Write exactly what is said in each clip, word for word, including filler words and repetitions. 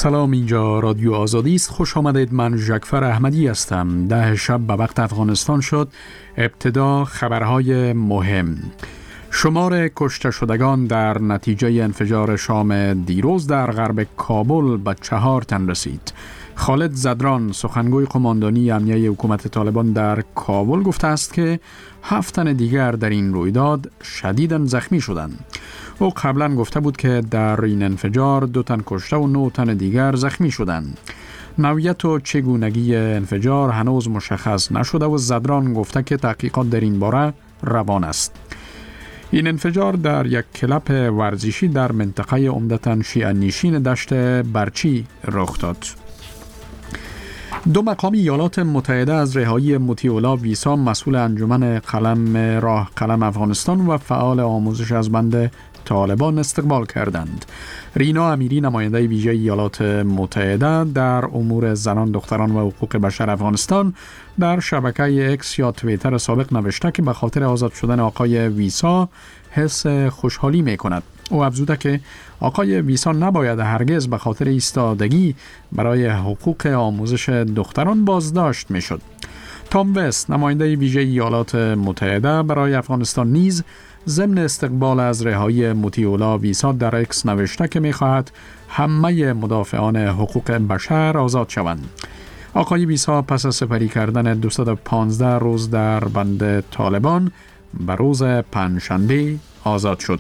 سلام، اینجا رادیو آزادی است. خوش آمدید. من جعفر احمدی هستم. ده شب به وقت افغانستان شد. ابتدا خبرهای مهم. شمار کشته شدگان در نتیجه انفجار شام دیروز در غرب کابل به چهار تن رسید. خالد زدران، سخنگوی قماندانی امنیه حکومت طالبان در کابل، گفته است که هفت تن دیگر در این رویداد شدیداً زخمی شدند. او قبلا گفته بود که در این انفجار دو تن کشته و نه تن دیگر زخمی شدند. نوعیت و چگونگی انفجار هنوز مشخص نشده و زدران گفته که تحقیقات در این باره روان است. این انفجار در یک کلب ورزشی در منطقه عمدتاً شیعه نشین دشت برچی رخ داد. دو مقام ایالات متحده از رهایی مطیع ویسا، مسئول انجمن قلم راه قلم افغانستان و فعال آموزش از بند طالبان استقبال کردند. رینا امیری، نماینده ویژه ایالات متحده در امور زنان، دختران و حقوق بشر افغانستان، در شبکه اکس یا توییتر سابق نوشته که به خاطر آزاد شدن آقای ویسا حس خوشحالی می کند. او افزوده که آقای ویسا نباید هرگز به خاطر ایستادگی برای حقوق آموزش دختران بازداشت می شد. تام وست، نماینده ویژه ایالات متحده برای افغانستان، نیز ضمن استقبال از رهایی مطیع ویسا در اکس نوشته که می خواهد همه مدافعان حقوق بشر آزاد شوند. آقای ویسا پس از سپری کردن دویست و پانزده روز در بند طالبان به روز پنجشنبه آزاد شد.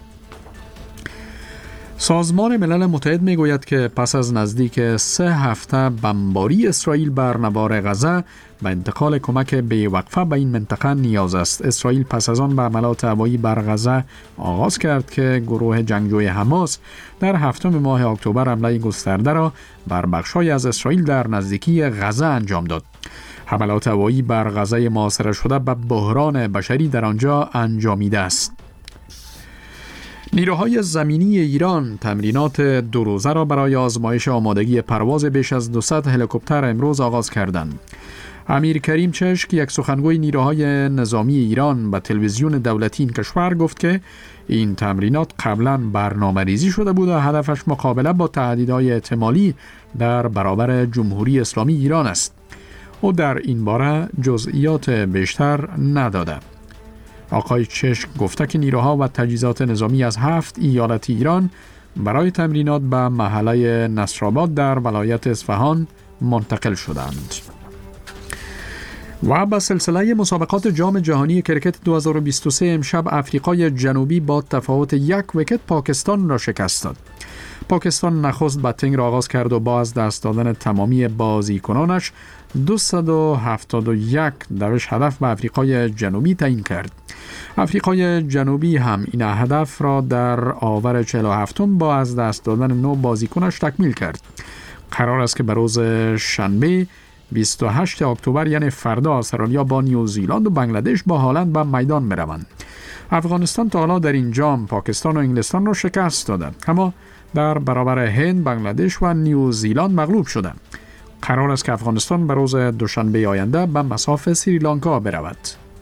سازمان ملل متحد می گوید که پس از نزدیک سه هفته بمباری اسرائیل بر نوار غزه به انتقال کمک بی‌وقفه به این منطقه نیاز است. اسرائیل پس از آن به حملات هوایی بر غزه آغاز کرد که گروه جنگجوی حماس در هفتم ماه اکتبر حمله گسترده را بر بخش‌های از اسرائیل در نزدیکی غزه انجام داد. حملات هوایی بر غزه محاصره شده به بحران بشری در آنجا انجامیده است. نیروهای زمینی ایران تمرینات دو روزه را برای آزمایش آمادگی پرواز بیش از دویست هلیکوپتر امروز آغاز کردند. امیر کریم چشک، یک سخنگوی نیروهای نظامی ایران، به تلویزیون دولتی این کشور گفت که این تمرینات قبلا برنامه‌ریزی شده بود و هدفش مقابله با تهدیدهای احتمالی در برابر جمهوری اسلامی ایران است. او در این باره جزئیات بیشتر نداده. آقای چشک گفته که نیروها و تجهیزات نظامی از هفت ایالت ایران برای تمرینات به محله نصرآباد در ولایت اصفهان منتقل شدند. و به سلسله مسابقات جام جهانی کرکت دو هزار و بیست و سه امشب افریقای جنوبی با تفاوت یک ویکت پاکستان را شکست داد. پاکستان نخست بتینگ را آغاز کرد و با از دست دادن تمامی بازیکنانش دویست و هفتاد و یک دوش هدف به افریقای جنوبی تعیین کرد. افریقای جنوبی هم این هدف را در آور چهل و هفتم با از دست دادن نو بازیکنش تکمیل کرد. قرار است که به روز شنبه بیست و هشتم اکتبر یعنی فردا استرالیا با نیوزیلند و بنگلادش با هالند به میدان میروند. افغانستان تا حالا در این جام پاکستان و انگلستان را شکست داده، اما در برابر هند، بنگلادش و نیوزیلند مغلوب شده. قرار است که افغانستان به روز دوشنبه آینده به مصاف سریلانکا برود.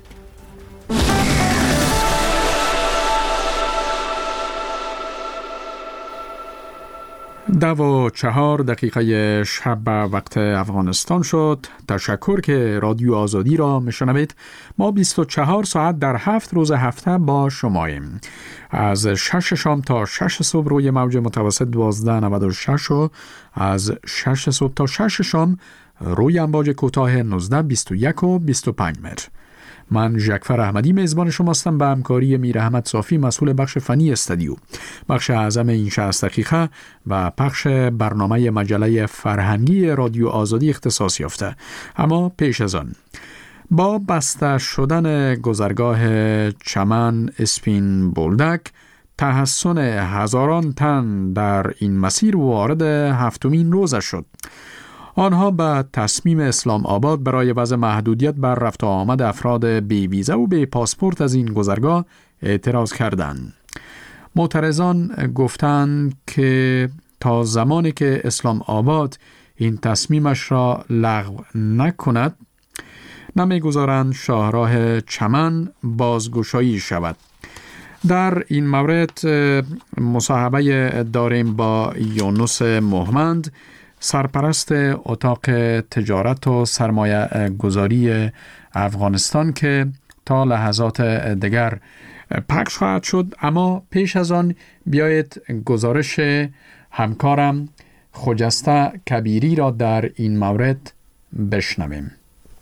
دو و چهار دقیقه شب وقت افغانستان شد. تشکر که رادیو آزادی را میشنوید. ما بیست و چهار ساعت در هفت روز هفته با شماییم. از شش شام تا شش صبح روی موج متوسط دوازده و نود و شش و از شش صبح تا شش شام روی امواج کوتاه نوزده، بیست و یک و بیست و پنج متر. من جعفر احمدی میزبان شماستم به همکاری میر احمد صافی، مسئول بخش فنی استودیو. بخش اعظم این شصت دقیقه و پخش برنامه مجله فرهنگی رادیو آزادی اختصاص یافته. اما پیش از آن، با بسته شدن گذرگاه چمن اسپین بولدک، تحسن هزاران تن در این مسیر وارد هفتمین روزش شد. آنها به تصمیم اسلام آباد برای وضع محدودیت بر رفت و آمد افراد بی ویزا و بی پاسپورت از این گذرگاه اعتراض کردند. معترضان گفتند که تا زمانی که اسلام آباد این تصمیمش را لغو نکند، نمیگذارند شاهراه چمن بازگشایی شود. در این مورد مصاحبه داریم با یونس محمد، سرپرست اتاق تجارت و سرمایه گذاری افغانستان که تا لحظات دیگر پخش خواهد شد. اما پیش از آن بیایید گزارش همکارم خجسته کبیری را در این مورد بشنویم.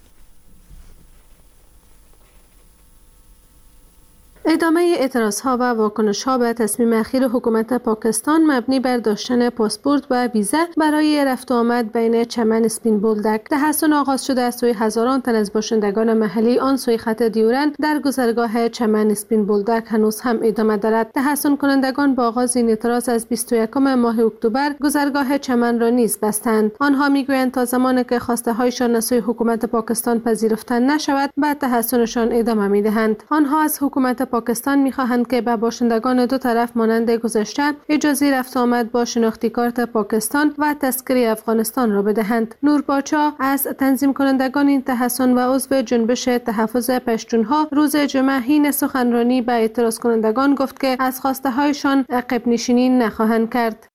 ادامه اعتراضها و واکنش‌ها به تصمیم اخیر حکومت پاکستان مبنی بر داشتن پاسپورت و ویزا برای رفت و آمد بین چمن اسپین بولدک تحسن آغاز شده از سوی هزاران تن از باشندگان محلی آن سوی خط دیورند در گذرگاه چمن اسپین بولدک هنوز هم ادامه دارد. تحسن کنندگان با آغاز این اعتراض از بیست و یکم ماه اکتبر گذرگاه چمن را نیز بستند. آنها میگویند تا زمانی که خواسته هایشان از سوی حکومت پاکستان پذیرفته نشود به تحسنشان ادامه میدهند. آنها از حکومت پاکستان می‌خواهند که به باشندگان دو طرف مانند گذشته اجازه رفت آمد با شناختی کارت پاکستان و تذکره افغانستان را بدهند. نور پاچا از تنظیم کنندگان این تحسن و عضو جنبش تحفظ پشتونها روز جمعه حین سخنرانی به اعتراض کنندگان گفت که از خواسته هایشان عقب نشینی نخواهند کرد.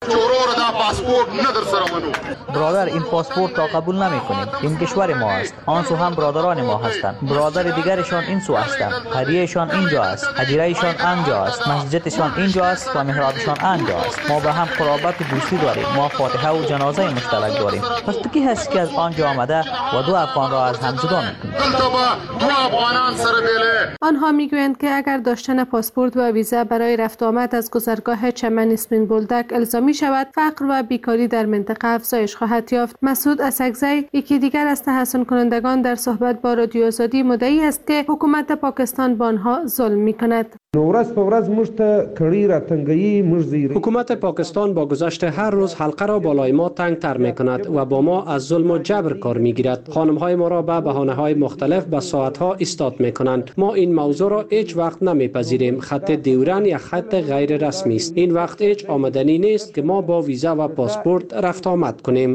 برادر این پاسپورت را قبول نمی‌کنیم. این کشور ما است. آن سو هم برادران ما هستند. برادر دیگرشان این سو هستند. هدیهشان اینجا است. هدیرهشان آنجا است، مسجدشان اینجا است و محرابشان آنجا است. ما به هم قرابت و دوستی داریم. ما فاتحه و جنازه مشترک داریم. پس تو کی هست که از آنجا آمده و دو افغان را از هم جدا می‌کنی؟ آنها میگویند که اگر داشتن پاسپورت و ویزا برای رفت و آمد از گذرگاه چمن اسپین بولدک الزامی شود، فقر و بیکاری در منطقه افزایش خواهد یافت. مسعود اسکزی، یکی دیگر از تحسن کنندگان، در صحبت با رادیو آزادی مدعی است که حکومت پاکستان با آنها ظلم می‌کند. حکومت پاکستان با گذشت هر روز حلقه را بالای ما تنگ تر می کند و با ما از ظلم و جبر کار می گیرد. خانم های ما را به بهانه های مختلف به ساعت ها ایستاد می کنند. ما این موضوع را هیچ وقت نمی پذیریم. خط دیورن یا خط غیر رسمی است. این وقت هیچ آمدنی نیست که ما با ویزا و پاسپورت رفت آمد کنیم.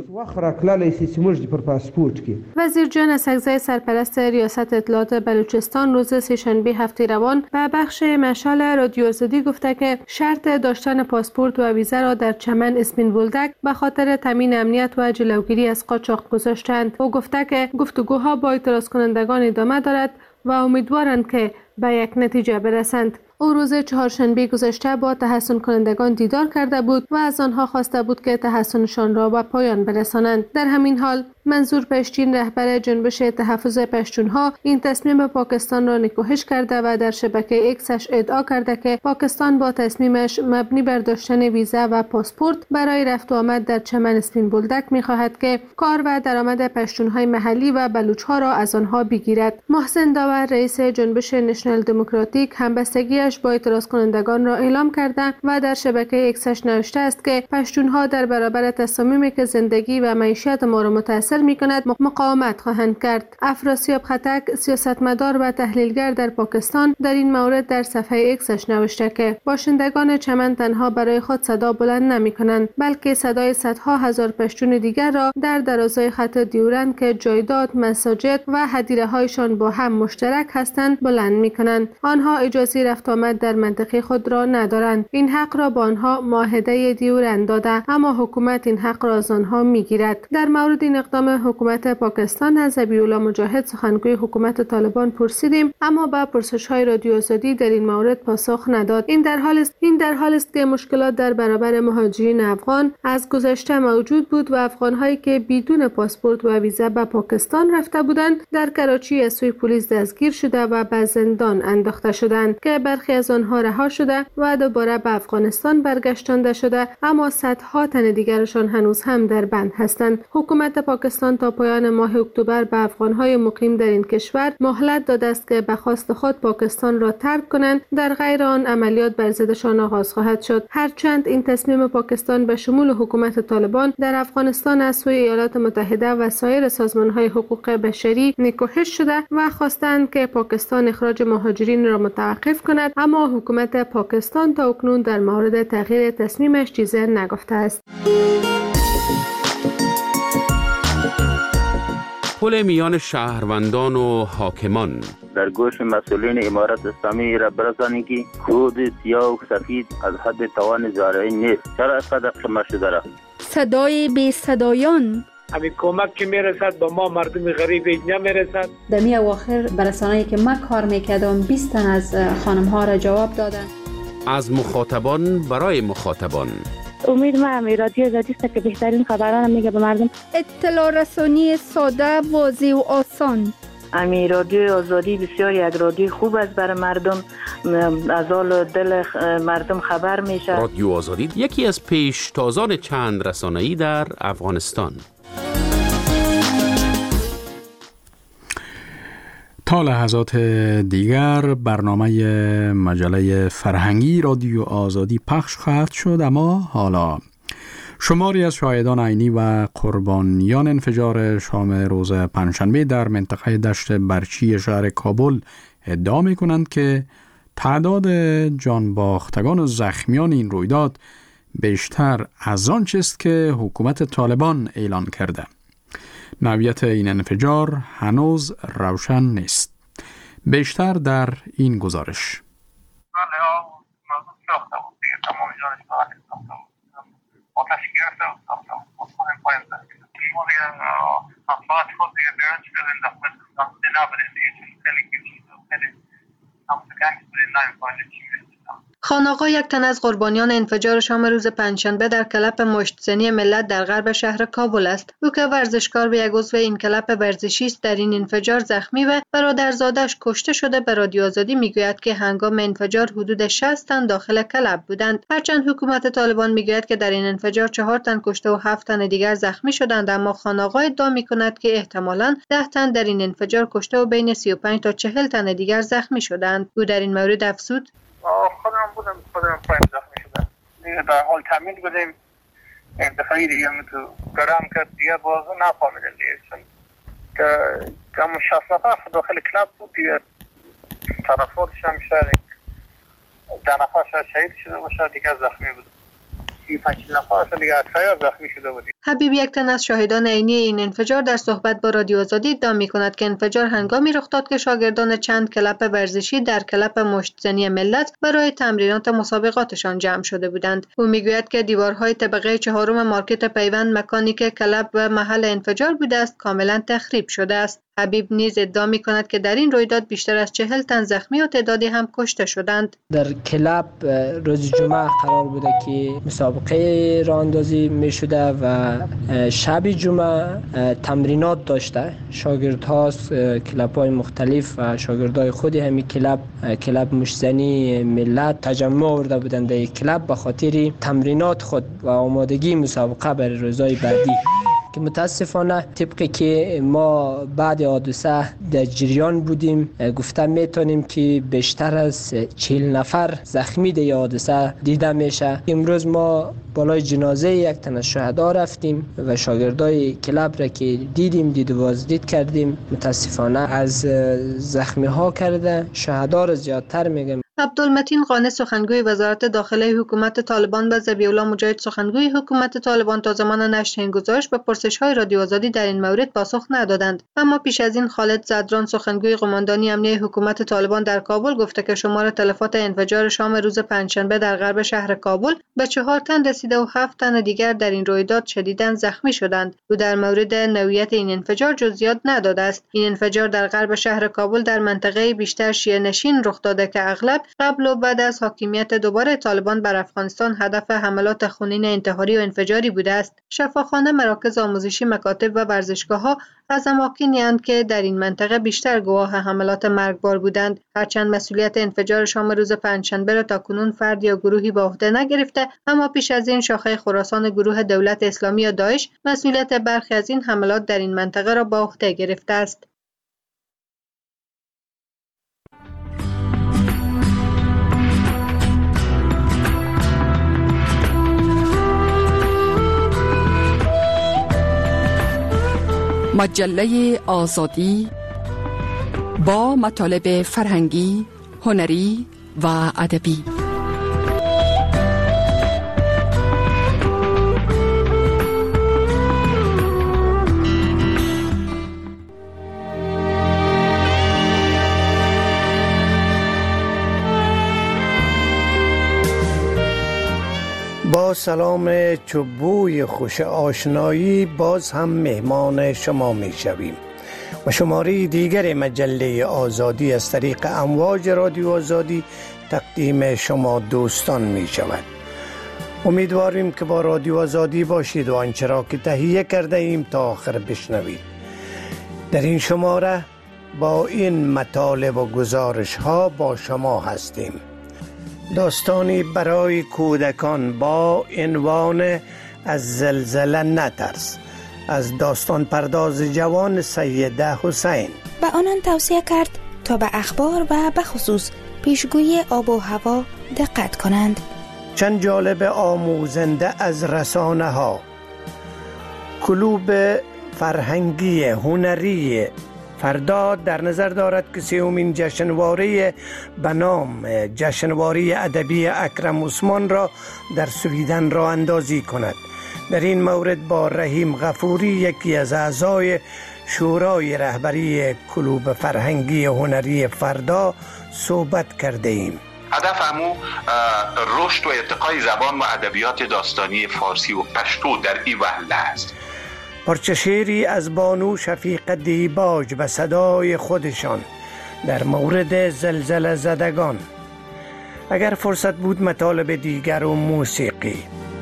وزیر جان اسکزی، سرپرست ریاست اطلاعات بلوچستان، روز سه‌شنبه هفته روان به بخش مشال رادیو آزادی گفته که شرط داشتن پاسپورت و ویزا را در چمن اسپین بولدک به خاطر تامین امنیت و جلوگیری از قاچاق گذاشتند. او گفته که گفتگوها با اعتراض کنندگان ادامه دارد و امیدوارند که به یک نتیجه برسند. او روز چهارشنبه گذشته با تحسن کنندگان دیدار کرده بود و از آنها خواسته بود که تحسنشان را به پایان برسانند. در همین حال منظور پشتین، رهبر جنبش تحفظ پشتونها، این تصمیم پاکستان را نکوهش کرده و در شبکه اکسش ادعا کرده که پاکستان با تصمیمش مبنی بر داشتن ویزا و پاسپورت برای رفت و آمد در چمن اسپین بولدک می‌خواهد که کار و درآمد پشتونهای محلی و بلوچ‌ها را از آنها بگیرد. محسن داور، رئیس جنبش نشنال دموکراتیک، همبستگی با اعتراض کنندگان را اعلام کرده و در شبکه اکسش نوشته است که پشتونها در برابر تصامیمی که زندگی و معیشت ما را متاثر می‌کند مقاومت خواهند کرد. افراسیاب خطک، سیاستمدار و تحلیلگر در پاکستان، در این مورد در صفحه اکسش نوشته که باشندگان چمن تنها برای خود صدا بلند نمی‌کنند، بلکه صدای صدها هزار پشتون دیگر را در درازای خط دیورند که جایداد، مساجد و هدیره‌هایشان با هم مشترک هستند بلند می‌کنند. آنها اجازه رفت آمد در منطقه خود را ندارند. این حق را با آنها معاهده دیورند داده، اما حکومت این حق را از آنها میگیرد. در مورد این اقدام حکومت پاکستان از ذبیح‌الله مجاهد، سخنگوی حکومت طالبان، پرسیدیم، اما با پرسش‌های رادیو آزادی در این مورد پاسخ نداد. این در حال است این در حال است که مشکلات در برابر مهاجرین افغان از گذشته موجود بود و افغان‌هایی که بدون پاسپورت و ویزا به پاکستان رفته بودند در کراچی از سوی پلیس دستگیر شده و به زندان انداخته شدند که برخی از آنها رها شده و دوباره به افغانستان برگشتانده شده، اما صدها تن دیگرشان هنوز هم در بند هستند. حکومت پاکستان تا پایان ماه اکتبر به افغان‌های مقیم در این کشور مهلت داده است که به خواست خود پاکستان را ترک کنند، در غیر آن عملیات بر ضدشان آغاز خواهد شد. هرچند این تصمیم پاکستان به شمول حکومت طالبان در افغانستان از سوی ایالات متحده و سایر سازمان‌های حقوق بشری نکوهش شده و خواستند که پاکستان اخراج مهاجرین را متوقف کند، اما حکومت پاکستان تا اکنون در مورد تغییر تصمیمش چیزی نگفته است. پل میان شهروندان و حاکمان در گوش مسئولین امارت اسلامی را برسانید که کود سیاه و سفید از حد توان زارعین نیست. چرا اینقدر خمه شده را؟ صدای بی صدایان. همین کمک که میرسد به ما مردم غریب اینجا میرسد. در می اواخر برسانه‌ای که من کار میکردم بیست تن از خانم ها را جواب دادن. از مخاطبان برای مخاطبان. امید ما همی رادیو آزادی است که بهترین خبران میگه به مردم. اطلاع رسانی ساده، واضح و آسان. امی رادیو آزادی بسیار یک رادیو خوب است برای مردم، از حال دل مردم خبر میشه. رادیو آزادی یکی از پیشتازان چند رسانه‌ای در افغانستان. تا لحظات دیگر برنامه مجله فرهنگی رادیو آزادی پخش خواهد شد، اما حالا شماری از شاهدان عینی و قربانیان انفجار شام روز پنجشنبه در منطقه دشت برچی شهر کابل ادعا می کنند که تعداد جانباختگان و زخمیان این رویداد بیشتر از آنچه است که حکومت طالبان اعلان کرده. نوعیت این انفجار هنوز روشن نیست. بیشتر در این گزارش. خانقا یک تن از قربانیان انفجار شام روز پنجشنبه در کلب مشتزنی ملت در غرب شهر کابل است. او که ورزشکار و یک عضو این کلب ورزشی است در این انفجار زخمی و برادرزادش کشته شده به رادیو آزادی میگوید که هنگام انفجار حدود شصت تن داخل کلب بودند. هرچند حکومت طالبان میگوید که در این انفجار چهار تن کشته و هفت تن دیگر زخمی شدند، اما خانقا ادعا میکند که احتمالاً ده تن در این انفجار کشته و بین سی و پنج تا چهل تن دیگر زخمی شدند. او در این مورد افزود: خودم بودم خودم پایم زخمی شدم، دیگه در حال تامین بودیم. این دفعه دیگه هم تو گرم کرد دیگه بازو نفهمیدم دیگه، چون که همون شصت نفر داخل کلاب بود دیگه، طرفاتش هم شاید ده نفر شاید شهید شده باشه، دیگه زخمی بود. سی و پنج نفر دیگه اکثر زخمی شده بود. حبیب یک تن از شاهدان عینی این انفجار در صحبت با رادیو آزادی ادعا می‌کند که انفجار هنگامی رخ داد که شاگردان چند کلب ورزشی در کلب مشتزنی ملت برای تمرینات مسابقاتشان جمع شده بودند. او میگوید که دیوارهای طبقه چهارم مارکت پیوند، مکانی که کلب و محل انفجار بوده است، کاملا تخریب شده است. حبیب نیز ادعا می‌کند که در این رویداد بیشتر از چهل تن زخمی و تعدادی هم کشته شدند. در کلب روز جمعه قرار بوده که مسابقه راهاندازی می‌شده و شب جمعه تمرینات داشته. شاگردها از کلب‌های مختلف و شاگردای خود همین کلب کلب مشتزنی ملت تجمع آورده بودند در کلب به خاطر تمرینات خود و آمادگی مسابقه برای روزهای بعدی، که متاسفانه طبقی که ما بعد حادثه در جریان بودیم گفته میتونیم که بیشتر از چهل نفر زخمی در حادثه دیده میشه. امروز ما بالای جنازه یک تن از شهدا رفتیم و شاگردای کلب را که دیدیم دید و بازدید کردیم. متاسفانه از زخمی ها کرده شهدا را زیادتر میگم. عبدالمتین قانع سخنگوی وزارت داخله حکومت طالبان و ذبیح الله مجاهد سخنگوی حکومت طالبان تا زمان نشر این گزارش به پرسش‌های رادیو آزادی در این مورد پاسخ ندادند. اما پیش از این خالد زدران سخنگوی قماندانی امنیه حکومت طالبان در کابل گفته که شمار تلفات انفجار شام روز پنجشنبه در غرب شهر کابل به چهار تن رسیده و هفت تن دیگر در این رویداد شدیداً زخمی شدند. او در مورد نوعیت این انفجار جزئیات نداده است. این انفجار در غرب شهر کابل در منطقه بیشتر شیعه نشین رخ داده که اغلب قبل و بعد از حاکمیت دوباره طالبان بر افغانستان هدف حملات خونین انتحاری و انفجاری بوده است. شفاخانه، مراکز آموزشی، مکاتب و ورزشگاه‌ها از اماکنی اند که در این منطقه بیشتر گواه حملات مرگبار بودند. هرچند مسئولیت انفجار شام روز پنجشنبه را تاکنون فرد یا گروهی به عهده نگرفته، اما پیش از این شاخه خراسان گروه دولت اسلامی یا داعش مسئولیت برخی از این حملات در این منطقه را به عهده گرفته است. مجله آزادی با مطالب فرهنگی، هنری و ادبی. با با سلام چوبوی خوش آشنایی باز هم مهمان شما می شویم و شماره دیگر مجله آزادی از طریق امواج رادیو آزادی تقدیم شما دوستان می شود. امیدواریم که با رادیو آزادی باشید و آنچه را که تهیه کرده ایم تا آخر بشنوید. در این شماره با این مطالب و گزارش ها با شما هستیم. داستانی برای کودکان با عنوان از زلزله نترس از داستان پرداز جوان سیده حسین. به آنان توصیه کرد تا به اخبار و به خصوص پیشگویی آب و هوا دقت کنند. چند جالب آموزنده از رسانه ها. کلوب فرهنگی هنری فردا در نظر دارد که سومین جشنواره به نام جشنواره ادبی اکرم عثمان را در سویدن راه اندازی کند. در این مورد با رحیم غفوری یکی از اعضای شورای رهبری کلوب فرهنگی هنری فردا صحبت کرده ایم. هدف همو رشد و ارتقای زبان و ادبیات داستانی فارسی و پشتو در این وهله است. پارچه شعری از بانو شفیقه دیباج به صدای خودشان در مورد زلزله زدگان. اگر فرصت بود مطالب دیگر و موسیقی.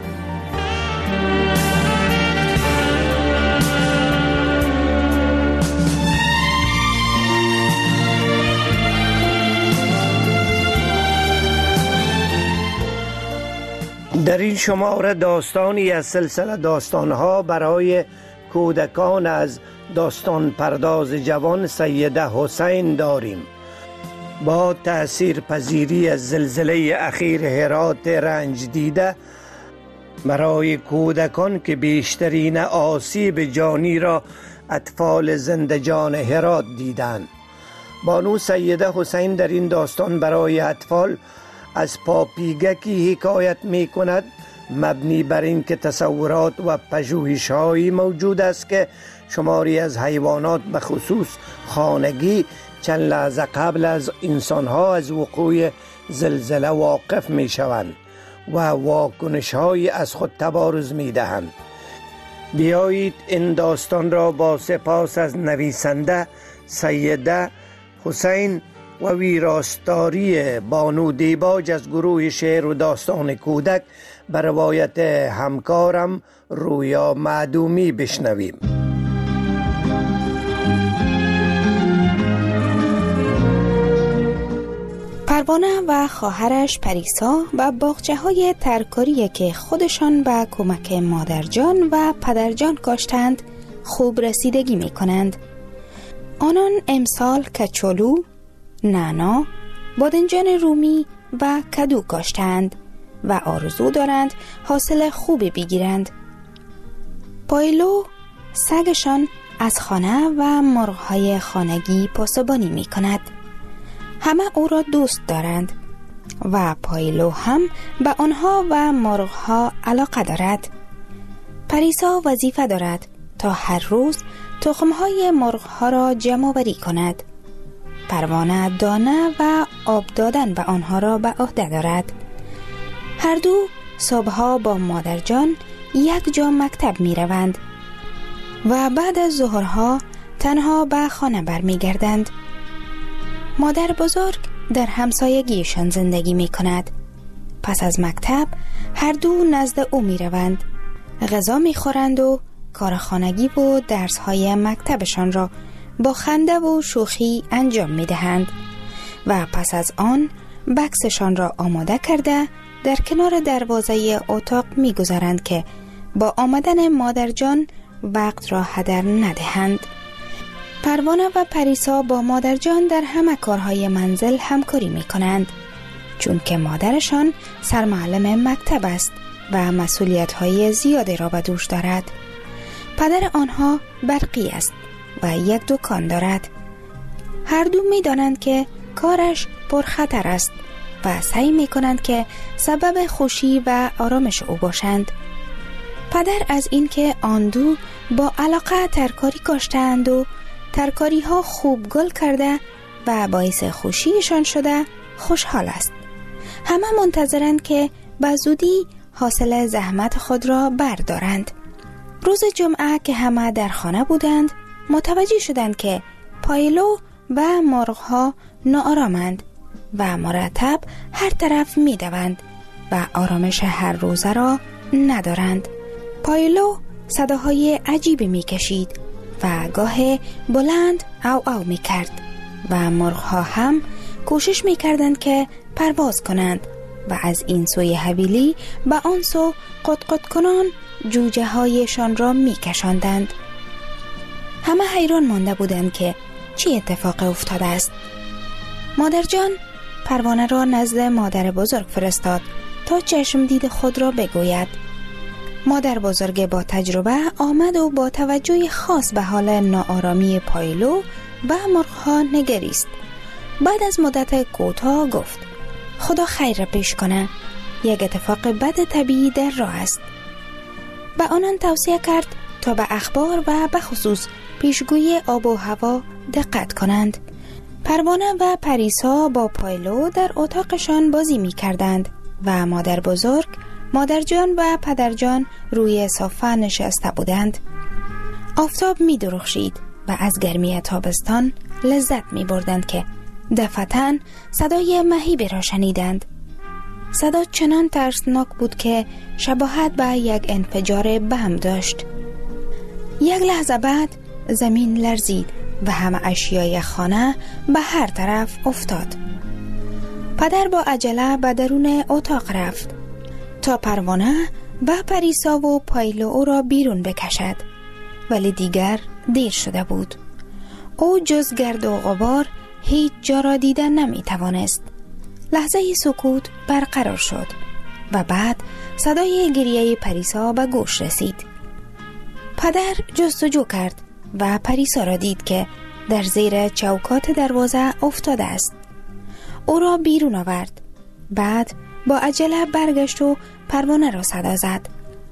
در این شماره داستانی از سلسله داستانها برای کودکان از داستان پرداز جوان سیده حسین داریم. با تأثیر پذیری از زلزله اخیر هرات رنج دیده برای کودکان که بیشترین آسیب جانی را اطفال زندجان هرات دیدند. بانو سیده حسین در این داستان برای اطفال از پاپیگکی حکایت می کند، مبنی بر این که تصورات و پژوهش‌هایی موجود است که شماری از حیوانات به خصوص خانگی چند لحظه قبل از انسان‌ها از وقوع زلزله واقف می شوند و واکنش‌هایی از خود تبارز می دهند. بیایید این داستان را با سپاس از نویسنده سیده حسین و ویراستاری بانو دیباج از گروه شعر و داستان کودک به روایت همکارم رویا معدومی بشنویم. پروانه و خواهرش پریسا و باغچه های ترکاری که خودشان به کمک مادرجان و پدرجان کاشتند خوب رسیدگی می کنند. آنان امسال کچولو، نعنا، بادنجان رومی و کدو کاشتند و آرزو دارند حاصل خوبی بگیرند. پایلو سگشان از خانه و مرغ‌های خانگی پاسبانی می کند. همه او را دوست دارند و پایلو هم به آنها و مرغ‌ها علاقه دارد. پریسا وظیفه دارد تا هر روز تخم‌های مرغ‌ها را جمع آوری کند. پروانه دانه و آب دادن به آنها را به عهده دارد. هر دو صبحها با مادرجان یک جا مکتب می روند و بعد از ظهرها تنها به خانه برمی گردند. مادر بزرگ در همسایگیشان زندگی می کند. پس از مکتب هر دو نزد او می روند. غذا می خورند و کار خانگی و درس‌های مکتبشان را با خنده و شوخی انجام می دهند و پس از آن بکسشان را آماده کرده در کنار دروازه اتاق می گذارند که با آمدن مادرجان وقت را هدر ندهند. پروانه و پریسا با مادرجان در همه کارهای منزل همکاری می کنند چون که مادرشان سرمعلم مکتب است و مسئولیت‌های زیادی را به دوش دارد. پدر آنها برقی است و یک دکان دارد. هر دو می دانند که کارش پرخطر است و سعی می کنند که سبب خوشی و آرامش او باشند. پدر از اینکه آن دو با علاقه ترکاری کاشتند و ترکاری ها خوب گل کرده و باعث خوشیشان شده خوشحال است. همه منتظرند که به زودی حاصل زحمت خود را بردارند. روز جمعه که همه در خانه بودند متوجه شدند که پایلو و مرغ‌ها ناآرامند و مرتب هر طرف می دوند و آرامش هر روزه را ندارند. پایلو صداهای عجیبی می کشید و گاه بلند او او می کرد و مرغ‌ها هم کوشش می کردند که پرواز کنند و از این سوی حویلی به آن سو قطقط کنان جوجه هایشان را می کشاندند. همه حیران مانده بودند که چی اتفاق افتاده است. مادر جان پروانه را نزد مادر بزرگ فرستاد تا چشم دید خود را بگوید. مادر بزرگ با تجربه آمد و با توجه خاص به حال ناآرامی پایلو و مرغ‌ها نگریست. بعد از مدت کوتاه گفت خدا خیر را پیش کنه، یک اتفاق بد طبیعی در راه است. به آنان توصیه کرد تا به اخبار و به خصوص پیشگویی آب و هوا دقت کنند. پروانه و پریسا با پایلو در اتاقشان بازی می کردند و مادر بزرگ، مادر جان و پدر جان روی صافه نشسته بودند. آفتاب می درخشید و از گرمی تابستان لذت می بردند که دفعتاً صدای مهیبی را شنیدند. صدا چنان ترسناک بود که شباهت به یک انفجار بم داشت. یک لحظه بعد زمین لرزید و همه اشیای خانه به هر طرف افتاد. پدر با عجله به درون اتاق رفت تا پروانه و پریسا و پایلو او را بیرون بکشد، ولی دیگر دیر شده بود. او جز گرد و غبار هیچ جا را دیدن نمی توانست. لحظه سکوت برقرار شد و بعد صدای گریه پریسا به گوش رسید. پدر جستجو کرد و پریسا را دید که در زیر چوکات دروازه افتاده است. او را بیرون آورد. بعد با عجله برگشت و پروانه را صدا زد.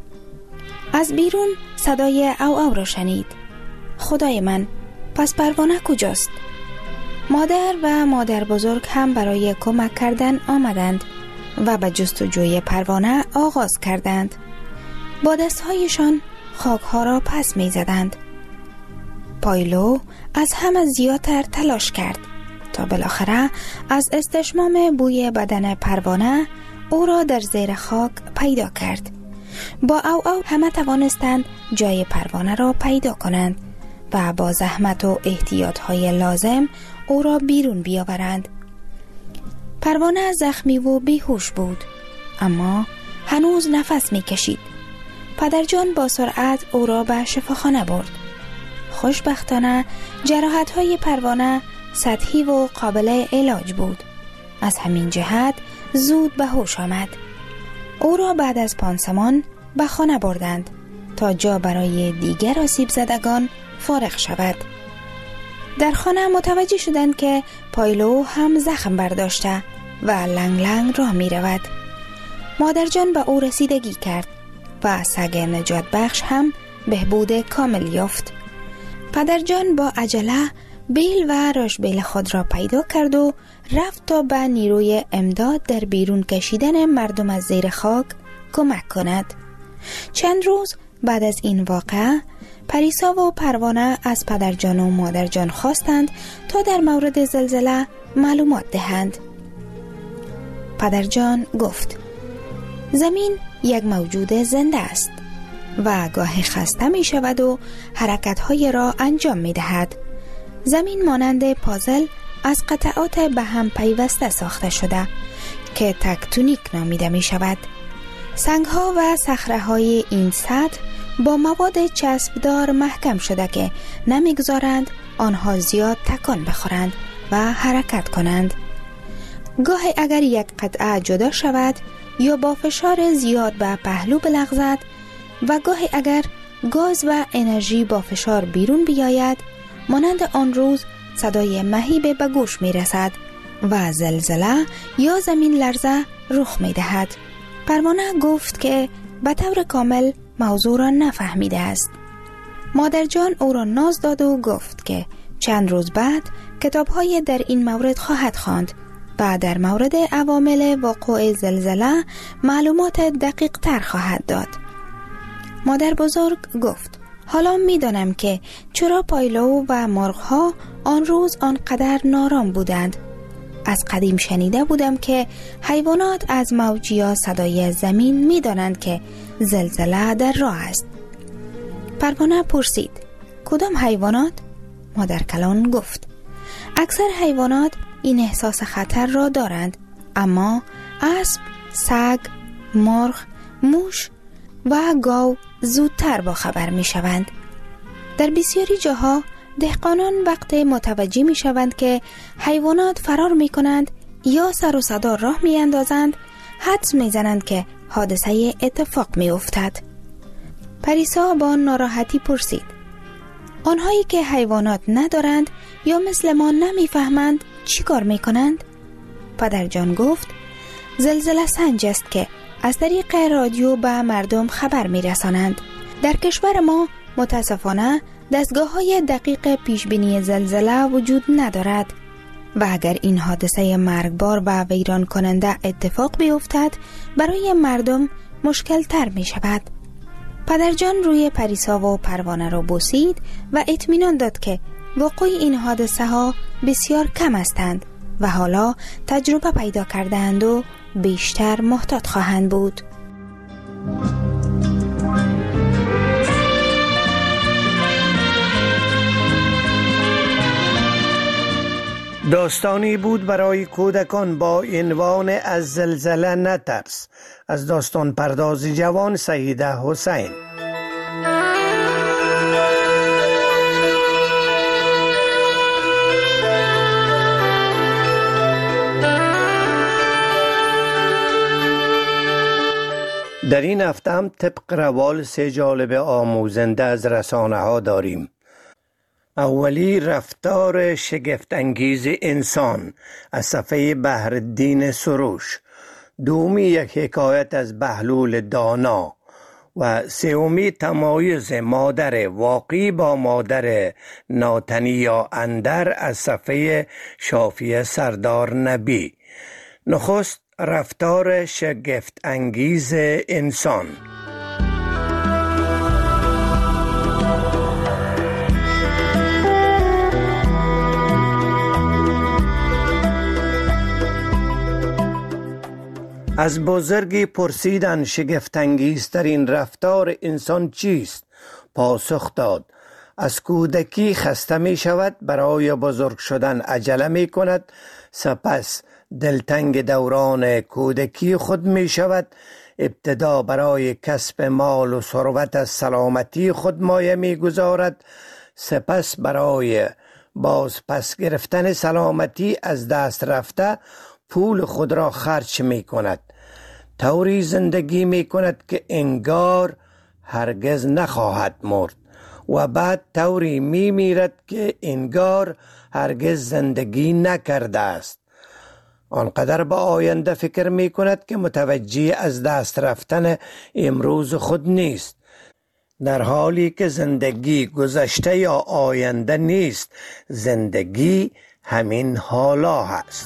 از بیرون صدای او او را شنید. خدای من، پس پروانه کجاست؟ مادر و مادر بزرگ هم برای کمک کردن آمدند و به جستجوی پروانه آغاز کردند. با دستهایشان خاکها را پس می زدند. پایلو از همه زیادتر تلاش کرد تا بالاخره از استشمام بوی بدن پروانه او را در زیر خاک پیدا کرد. با او او همه توانستند جای پروانه را پیدا کنند و با زحمت و احتیاطهای لازم او را بیرون بیاورند. پروانه زخمی و بیهوش بود، اما هنوز نفس می کشید. پدرجان با سرعت او را به شفاخانه برد. خوشبختانه جراحت‌های پروانه سطحی و قابل علاج بود. از همین جهت زود به هوش آمد. او را بعد از پانسمان به خانه بردند تا جا برای دیگر آسیب زدگان فارغ شود. در خانه متوجه شدند که پایلو هم زخم برداشته و لنگ لنگ راه می رود. مادرجان به او رسیدگی کرد و سگ نجات بخش هم بهبود کامل یافت. پدرجان با عجله بیل و رشبیل خود را پیدا کرد و رفت تا به نیروی امداد در بیرون کشیدن مردم از زیر خاک کمک کند. چند روز بعد از این واقعه پریسا و پروانه از پدرجان و مادرجان خواستند تا در مورد زلزله معلومات دهند. پدرجان گفت زمین یک موجود زنده است و گاهی خسته می شود و حرکت‌های را انجام می دهد. زمین مانند پازل از قطعات به هم پیوسته ساخته شده که تکتونیک نامیده می شود. سنگ‌ها و صخره‌های این سطح با مواد چسبدار محکم شده که نمیگذارند آنها زیاد تکان بخورند و حرکت کنند. گاهی اگر یک قطعه جدا شود یا با فشار زیاد به پهلو بلغزد و گاهی اگر گاز و انرژی با فشار بیرون بیاید، مانند آن روز صدای مهیب به گوش می رسد و زلزله یا زمین لرزه رخ می دهد. پروانه گفت که به طور کامل موضوع را نفهمیده است. مادرجان او را ناز داد و گفت که چند روز بعد کتاب‌های در این مورد خواهد خواند و در مورد عوامل وقوع زلزله معلومات دقیق تر خواهد داد. مادر بزرگ گفت: حالا می دانم که چرا پایلو و مرغ‌ها آن روز آنقدر نارام بودند. از قدیم شنیده بودم که حیوانات از موج یا صدای زمین می دانند که زلزله در راه است. پروانه پرسید: کدام حیوانات؟ مادر کلان گفت: اکثر حیوانات این احساس خطر را دارند، اما اسب، سگ، مرغ، موش و گاو زودتر با خبر می شوند. در بسیاری جاها دهقانان وقت متوجه می شوند که حیوانات فرار می کنند یا سر و صدا راه می اندازند، حدس می زنند که حادثه اتفاق می افتد. پریسا با ناراحتی پرسید: آنهایی که حیوانات ندارند یا مثل ما نمی فهمند چی کار می کنند؟ پدرجان گفت: زلزله سنج است که از طریق رادیو به مردم خبر می رسانند. در کشور ما متاسفانه دستگاه های دقیق پیشبینی زلزله وجود ندارد و اگر این حادثه مرگبار و ویران کننده اتفاق بیفتد برای مردم مشکل تر می شود. پدرجان روی پریسا و پروانه را بوسید و اطمینان داد که وقوع این حادثه ها بسیار کم هستند و حالا تجربه پیدا کردند و بیشتر محتاط خواهند بود. داستانی بود برای کودکان با عنوان از زلزله نترس، از داستان پرداز جوان سیده حسین. در این هفته هم طبق روال سه جالب آموزنده از رسانه ها داریم. اولی رفتار شگفت انگیز انسان از صفحه بحرالدین سروش، دومی یک حکایت از بهلول دانا و سومی تمایز مادر واقعی با مادر ناتنی یا اندر از صفحه شافیه سردار نبی. نخست رفتار شگفت انگیز انسان. از بزرگی پرسیدن شگفت‌انگیزترین رفتار انسان چیست؟ پاسخ داد: از کودکی خسته می شود، برای بزرگ شدن عجله می کند، سپس دلتنگ دوران کودکی خود می شود، ابتدا برای کسب مال و ثروت از سلامتی خود مایه می گذارد، سپس برای باز پس گرفتن سلامتی از دست رفته پول خود را خرج می کند، طوری زندگی می کند که انگار هرگز نخواهد مرد و بعد طوری می میرد که انگار هرگز زندگی نکرده است. آنقدر با آینده فکر می کند که متوجه از دست رفتن امروز خود نیست، در حالی که زندگی گذشته یا آینده نیست، زندگی همین حالا هست.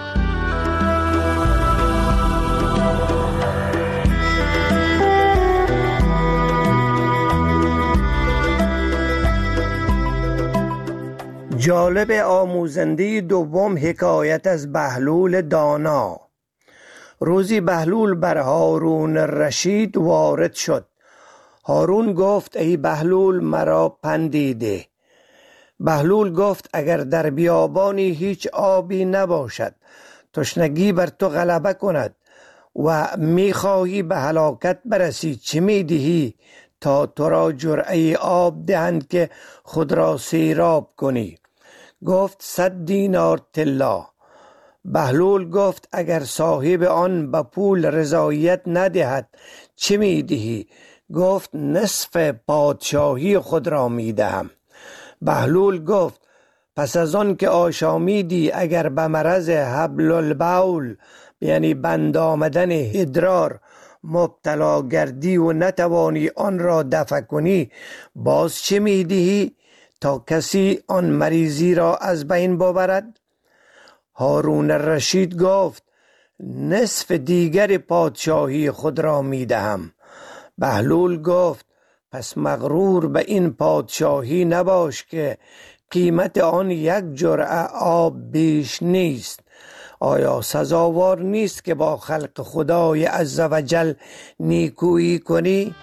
جالب آموزنده دوم حکایت از بهلول دانا. روزی بهلول بر هارون رشید وارد شد. هارون گفت: ای بهلول، مرا پندی ده. بهلول گفت: اگر در بیابانی هیچ آبی نباشد، تشنگی بر تو غلبه کند و میخواهی به هلاکت برسی، چه میدهی تا تو را جرعه آب دهند که خود را سیراب کنی؟ گفت: صد دینار طلا. بهلول گفت: اگر صاحب آن به پول رضایت ندهد چه میدهی؟ گفت: نصف پادشاهی خود را میدهم. بهلول گفت: پس از آن که آشامیدی اگر به مرض حبل البول، یعنی بند آمدن ادرار، مبتلا گردی و نتوانی آن را دفع کنی، باز چه میدهی تا کسی آن مریضی را از بین ببرد؟ هارون الرشید گفت نصف دیگر پادشاهی خود را می دهم. بهلول گفت پس مغرور به این پادشاهی نباش که قیمت آن یک جرعه آب بیش نیست. آیا سزاوار نیست که با خلق خدای عزوجل نیکویی کنی؟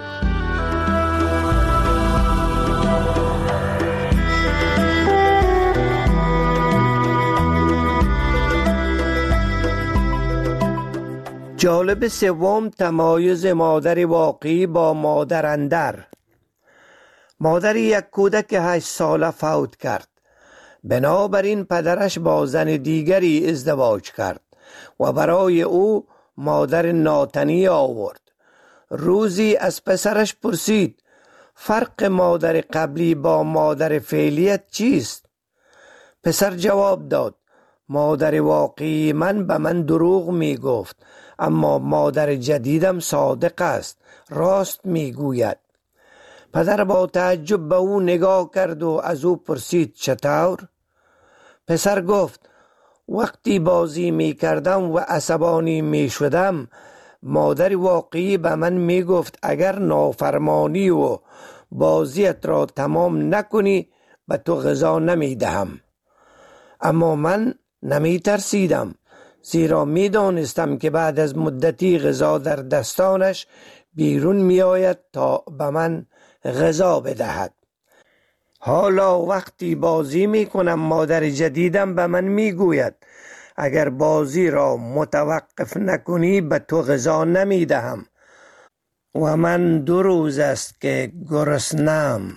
جالب سوم، تمایز مادر واقعی با مادر اندر. مادر یک کودک هشت ساله فوت کرد. بنابراین پدرش با زن دیگری ازدواج کرد و برای او مادر ناتنی آورد. روزی از پسرش پرسید فرق مادر قبلی با مادر فعلیت چیست؟ پسر جواب داد مادر واقعی من به من دروغ می گفت، اما مادر جدیدم صادق است، راست می گوید. پدر با تعجب به او نگاه کرد و از او پرسید چطور؟ پسر گفت وقتی بازی می کردم و عصبانی می شدم، مادر واقعی به من می گفت اگر نافرمانی و بازیت را تمام نکنی به تو غذا نمی دهم. اما من نمی ترسیدم، زیرا می دانستم که بعد از مدتی غذا در دستانش بیرون می آید تا به من غذا بدهد. حالا وقتی بازی می کنم مادر جدیدم به من می گوید اگر بازی را متوقف نکنی به تو غذا نمی دهم و من دو روز است که گرسنه‌ام.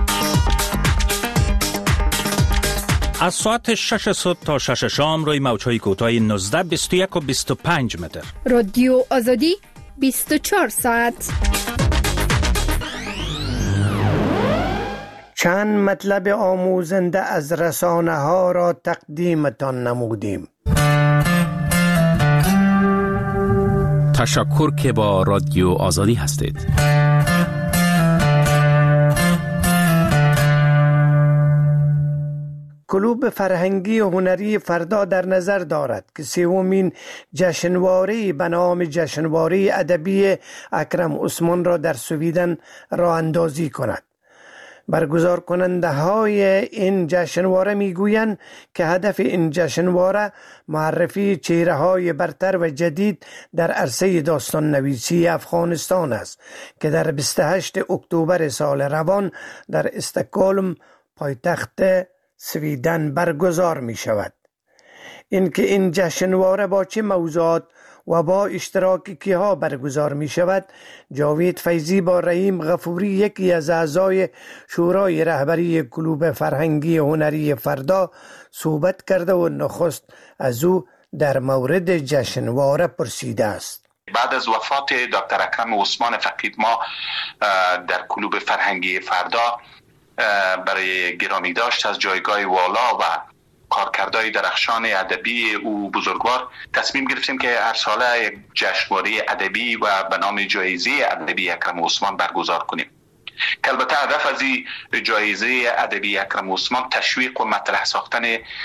از ساعت شش صبح تا شش شام روی موج‌های کوتاه نوزده، بیست و یک و بیست و پنج متر. رادیو آزادی بیست و چهار ساعت. چند مطلب آموزنده از رسانه ها را تقدیمتان نمودیم. تشکر که با رادیو آزادی هستید. کلوب فرهنگی و هنری فردا در نظر دارد که سومین جشنواره به نام جشنواره ادبی اکرم عثمان را در سویدن راه اندازی کند. برگزار کننده های این جشنواره می گویند که هدف این جشنواره معرفی چهره های برتر و جدید در عرصه داستان نویسی افغانستان است که در بیست و هشتم اکتبر سال روان در استکهلم پایتخت سویدن برگزار می شود. اینکه این جشنواره با چه موضوعات و با اشتراک کیها برگزار می شود، جاوید فیضی با رحیم غفوری یکی از اعضای شورای رهبری کلوب فرهنگی هنری فردا صحبت کرده و نخست از او در مورد جشنواره پرسیده است. بعد از وفات دکتر اکرم عثمان فقید ما در کلوب فرهنگی فردا برای گرامی داشت از جایگاه والا و کارکردهای درخشان ادبی او بزرگوار تصمیم گرفتیم که هر ساله یک جشنواره ادبی و به نام جایزه ادبی اکرم عثمان برگزار کنیم. که البته هدف از این جایزه ادبی اکرم عثمان تشویق و مطرح ساختن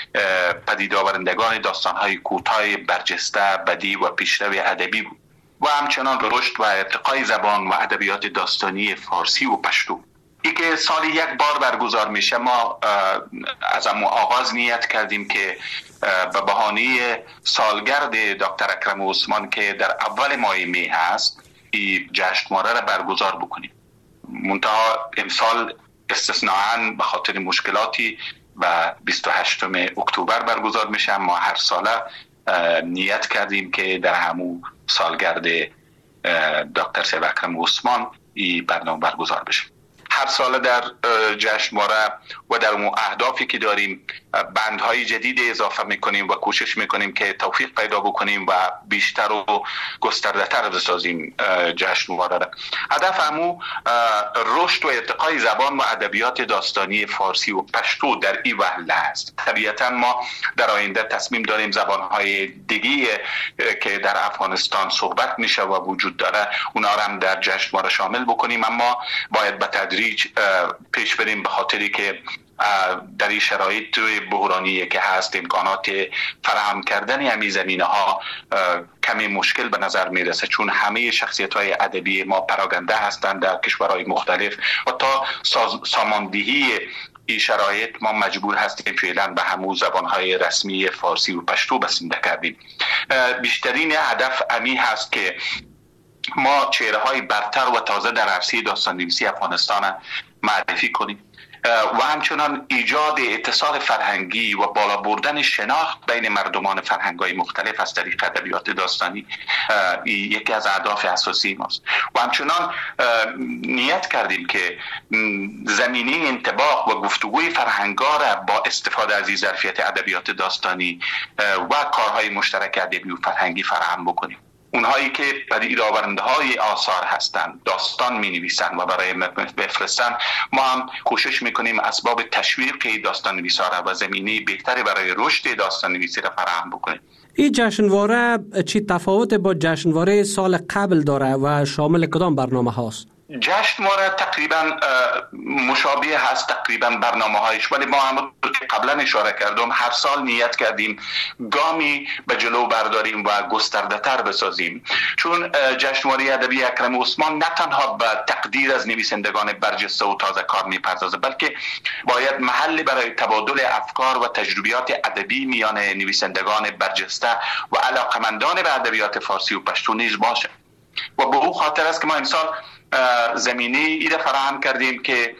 پدید آورندگان داستان‌های کوتاه برجسته، بدیع و پیشرو ادبی بود و همچنان رشد و ارتقای زبان و ادبیات داستانی فارسی و پشتو. ای که سالی یک بار برگزار میشه، ما از امو آغاز نیت کردیم که به بهانه سالگرد دکتر اکرم عثمان که در اول ماه می هست این جشنواره را برگزار بکنیم. منتها امسال استثناءً به خاطر مشکلاتی و بیست و هشتم اکتبر برگزار میشه، ما هر ساله نیت کردیم که در همون سالگرد دکتر صاحب اکرم عثمان این برنامه برگزار بشه. هر سال در جشنواره و در اون اهدافی که داریم بندهای جدید اضافه میکنیم و کوشش میکنیم که توفیق پیدا بکنیم و بیشتر و گسترده تر بسازیم جشنواره را. هدف همو رشد و ارتقای زبان و ادبیات داستانی فارسی و پشتو در این وهله است. طبیعتا ما در آینده تصمیم داریم زبانهای دیگه که در افغانستان صحبت میشه و وجود داره اونا را هم در جشنواره شامل بکنیم، اما باید به تدریج پیش بریم به خاطری که در این شرایط بحرانی که هست امکانات فراهم کردن همین زمینه ها کمی مشکل به نظر میرسه، چون همه شخصیت های ادبی ما پراگنده هستند در کشورهای مختلف و تا ساماندهی این شرایط ما مجبور هستیم فعلا به همون زبانهای رسمی فارسی و پشتو بسنده کردیم. بیشترین هدف امی هست که ما چهره های برتر و تازه در عرصه داستان نویسی افغانستان معرفی کنیم و همچنان ایجاد اتصال فرهنگی و بالا بردن شناخت بین مردمان فرهنگ‌های مختلف از طریق ادبیات داستانی یکی از اهداف اساسی ماست. و همچنان نیت کردیم که زمینه انطباق و گفتگوی فرهنگ‌ها را با استفاده از این ظرفیت ادبیات داستانی و کارهای مشترک ادبی و فرهنگی فراهم بکنیم. اونهایی که پدید آورنده های آثار هستند، داستان می نویسند و برای بفرستن، ما هم کوشش میکنیم اسباب تشویق داستان نویسا را و زمینه بهتری برای رشد داستان نویسی را فراهم بکنیم. این جشنواره چی تفاوت با جشنواره سال قبل داره و شامل کدام برنامه هاست؟ جشنواره تقریبا مشابه هست تقریبا برنامه هایش، ولی ما هم قبلا اشاره کردم هر سال نیت کردیم گامی به جلو برداریم و گسترده تر بسازیم، چون جشنواره ادبی اکرم عثمان نه تنها به تقدیر از نویسندگان برجسته و تازه کار میپردازه، بلکه باید محل برای تبادل افکار و تجربیات ادبی میان نویسندگان برجسته و علاقمندان به ادبیات فارسی و پشتو نیز باشه. و به او خاطر است که ما امسال زمینه ای را فراهم کردیم که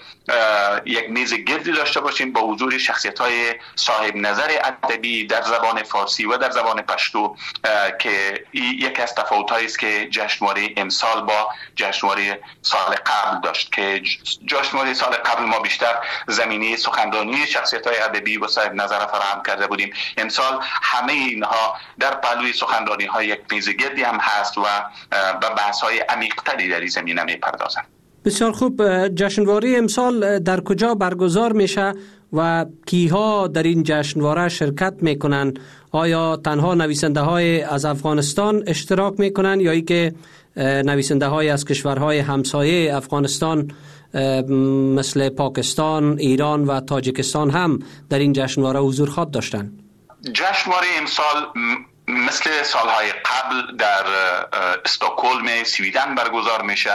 یک میز گردی داشته باشیم با حضور شخصیت‌های صاحب نظر ادبی در زبان فارسی و در زبان پشتو، که یک از تفاوت‌هایی است که جشنواره امسال با جشنواره سال قبل داشت، که جشنواره سال قبل ما بیشتر زمینه سخنرانی شخصیت‌های ادبی و صاحب نظر فراهم کرده بودیم. امسال همه اینها در پهلوی سخنرانی‌ها یک میز گردی هم هست و به بحث‌های عمیق‌تری در این زمینه می‌پردازند. بسیار خوب. جشنواره امسال در کجا برگزار میشه و کیها در این جشنواره شرکت میکنن؟ آیا تنها نویسنده های از افغانستان اشتراک میکنن یا ای که نویسنده های از کشورهای همسایه افغانستان مثل پاکستان، ایران و تاجیکستان هم در این جشنواره حضور خواهد داشتن؟ جشنواره امسال مثل سالهای قبل در استکهلم سویدن برگزار میشه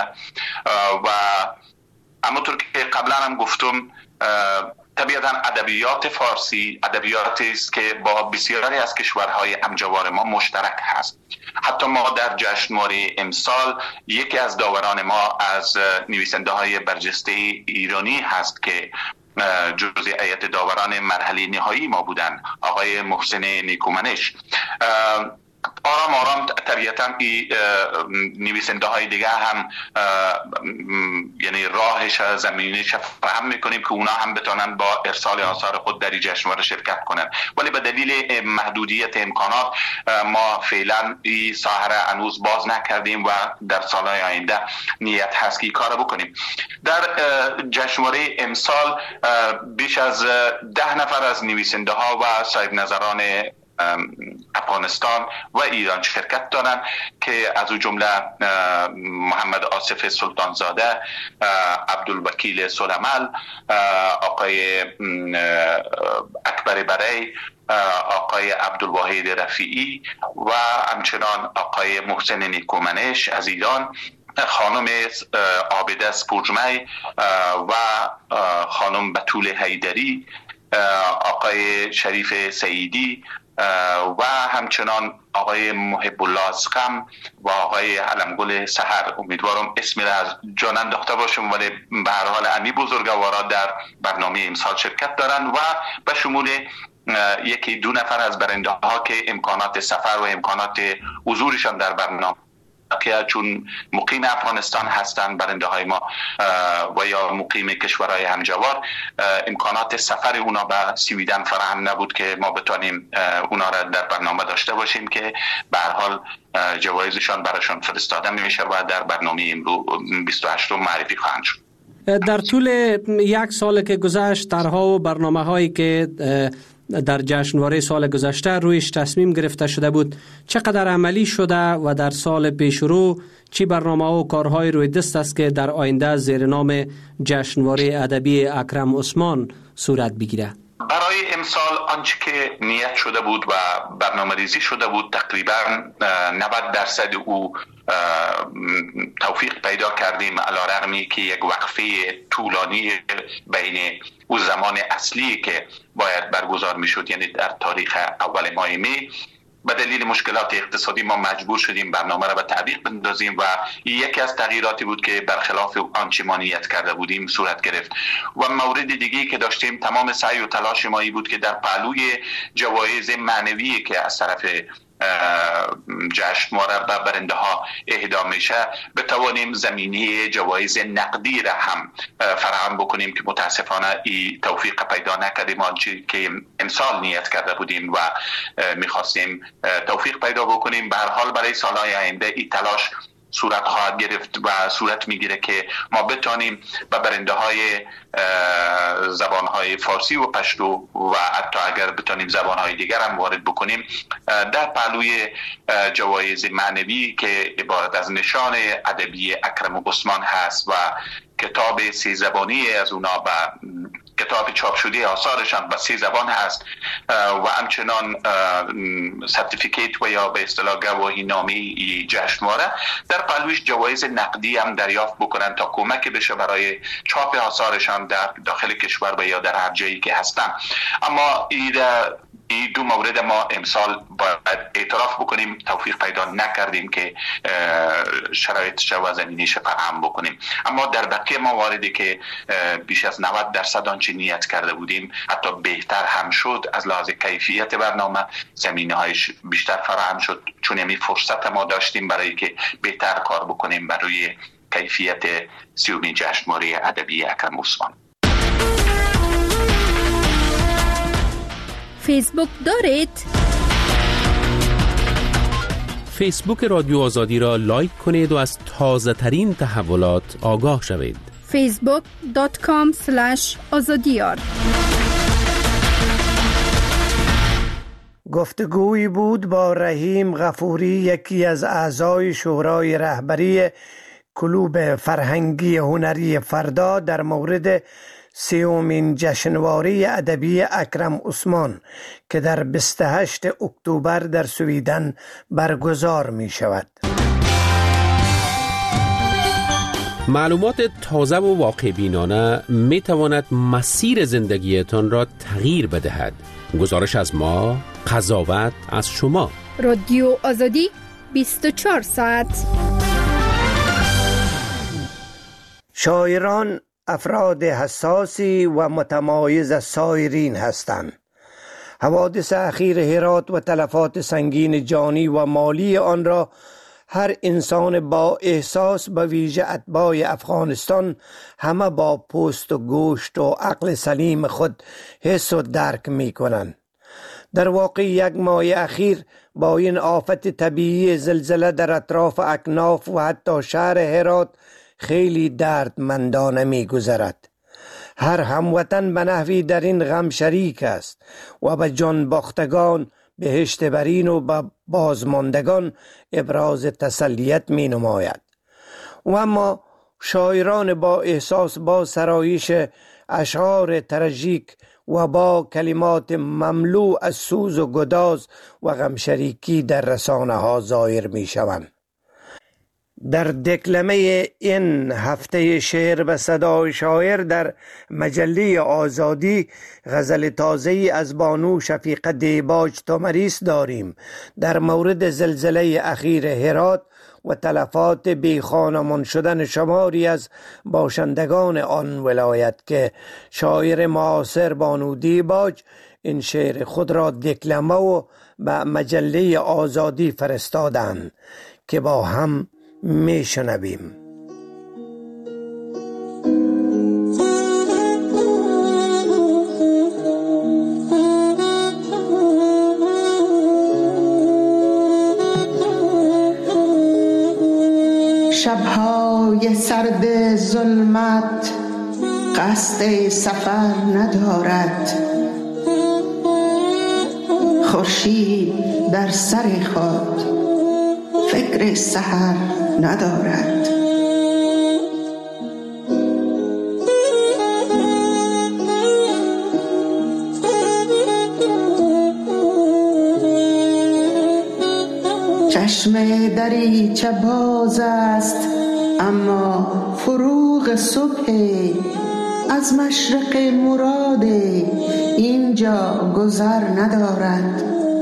و همونطور که قبلا هم گفتم طبیعتا ادبیات فارسی ادبیاتی است که با بسیاری از کشورهای همجوار ما مشترک هست. حتی ما در جشنواره امسال یکی از داوران ما از نویسنده های برجسته ایرانی هست که جزء هیئت داوران مرحله نهایی ما بودن، آقای محسن نیکومنش. آرام آرام طبیعتا نویسنده های دیگه هم یعنی راهش زمینش فهم میکنیم که اونا هم بتونن با ارسال آثار خود در این جشنواره شرکت کنن، ولی به دلیل محدودیت امکانات ما فعلا این ساحه را هنوز باز نکردیم و در سالهای آینده نیت هست که کار بکنیم. در جشنواره امسال بیش از ده نفر از نویسنده ها و صاحب نظران افغانستان و ایران شرکت دارند که از او جمله محمد آصف سلطانزاده، عبدالوکیل سلمل، آقای اکبر بری، آقای عبدالواحد رفیعی و همچنان آقای محسن نیکومنش از ایران، خانم عابده سپوجمی و خانم بتول حیدری، آقای شریف سعیدی و همچنان آقای محب الله اسقم و آقای علمگل سحر. امیدوارم اسمی را از جان انداخته باشم، ولی به هر حال امی بزرگوارا در برنامه امسال شرکت دارند و به شمول یکی دو نفر از برنده ها که امکانات سفر و امکانات حضورشان در برنامه که چون مقیم افغانستان هستند برنده های ما و یا مقیم کشورهای همجوار، امکانات سفر اونا به سویدن فراهم نبود که ما بتونیم اونا را در برنامه داشته باشیم که به هر حال جوایزشان براشون فرستاده میشه و در برنامه امروز بیست و هشتم معرفی خواهند شد. در طول یک سال که گذشت، طرح‌ها و برنامه هایی که در جشنواره سال گذشته رویش تصمیم گرفته شده بود چقدر عملی شده و در سال پیش رو چی برنامه و کارهای روی دست است که در آینده زیر نام جشنواره ادبی اکرم عثمان صورت بگیره؟ برای امسال آنچه که نیت شده بود و برنامه ریزی شده بود تقریبا نود درصد او توفیق پیدا کردیم، علیرغمی که یک وقفه طولانی بین او زمان اصلی که باید برگزار می شد، یعنی در تاریخ اول ماه می، به دلیل مشکلات اقتصادی ما مجبور شدیم برنامه را به تعویق بندازیم و یکی از تغییراتی بود که برخلاف آنچه ما نیت کرده بودیم صورت گرفت. و مورد دیگه‌ای که داشتیم تمام سعی و تلاش ما بود که در پهلوی جوایز معنوی که از طرف جشنواره به برنده ها اهدا میشه بتوانیم زمینه جوایز نقدی را هم فراهم بکنیم که متاسفانه ای توفیق پیدا نکردیم آنچه که امسال نیت کرده بودیم و میخواستیم توفیق پیدا بکنیم. به هر حال برای سالهای آینده ای تلاش صورت خواهد گرفت و صورت میگیره که ما بتانیم به برنده های زبان های فارسی و پشتو و حتی اگر بتانیم زبان های دیگر هم وارد بکنیم در پهلوی جوایز معنوی که عبارت از نشان ادبی اکرم عثمان هست و کتاب سی زبانی از اونا و کتاب چاپ شده آثارشان به سه زبان هست و همچنان سرتیفیکیت و یا به اصطلاح گواهی نامه جشنواره در پهلویش جوایز نقدی هم دریافت بکنن تا کمک بشه برای چاپ آثارشان در داخل کشور و یا در هر جایی که هستن. اما این دو مورد ما امسال باید اعتراف بکنیم توفیق پیدا نکردیم که شرایطش و زمینیش فراهم بکنیم. اما در بقیه مواردی که بیش از نود درصد آنچه نیت کرده بودیم حتی بهتر هم شد، از لحاظ کیفیت برنامه زمینه‌هایش بیشتر فراهم شد، چون یمی فرصت ما داشتیم برای که بهتر کار بکنیم برای کیفیت سیومین جشنواره ادبی اکرم عثمان. فیسبوک دارید؟ فیسبوک رادیو آزادی را لایک کنید و از تازه ترین تحولات آگاه شوید. فیسبوک دات کام اسلش آزادیار. گفتگویی بود با رحیم غفوری، یکی از اعضای شورای رهبری کلوب فرهنگی هنری فردا، در مورد سیومین جشنواره ادبی اکرم عثمان که در بیست و هشتم اکتبر در سویدن برگزار می شود. معلومات تازه و واقع بینانه می تواند مسیر زندگیتان را تغییر بدهد. گزارش از ما، قضاوت از شما. رادیو آزادی بیست و چهار ساعت. شاعران افراد حساسی و متمایز از سایرین هستند. حوادث اخیر هرات و تلفات سنگین جانی و مالی آن را هر انسان با احساس، به ویژه اتباع افغانستان، همه با پوست و گوشت و عقل سلیم خود حس و درک می کنند. در واقع یک ماه اخیر با این آفت طبیعی زلزله در اطراف اکناف و حتی شهر هرات خیلی دردمندانه می گذرد. هر هموطن به نحوی در این غم شریک است و به جان باختگان بهشت برین و به بازماندگان ابراز تسلیت می نماید. و اما شاعران با احساس با سرایش اشعار تراژیک و با کلمات مملو از سوز و گداز و غمشریکی در رسانه ها ظاهر می شوند. در دکلمه این هفته شعر به صدای شاعر در مجله آزادی غزل تازه‌ای از بانو شفیقه دیباج تمریس داریم در مورد زلزله اخیر هرات و تلفات بی خانمان شدن شماری از باشندگان آن ولایت که شاعر معاصر بانو دیباج این شعر خود را دکلمه و به مجله آزادی فرستادند که با هم می شنویم. شبهای سرد ظلمت قصد سفر ندارد، خورشید در سر خود فکر سحر ندارد. چشم دریچه باز است اما فروغ صبح، از مشرق مراد اینجا گذر ندارد.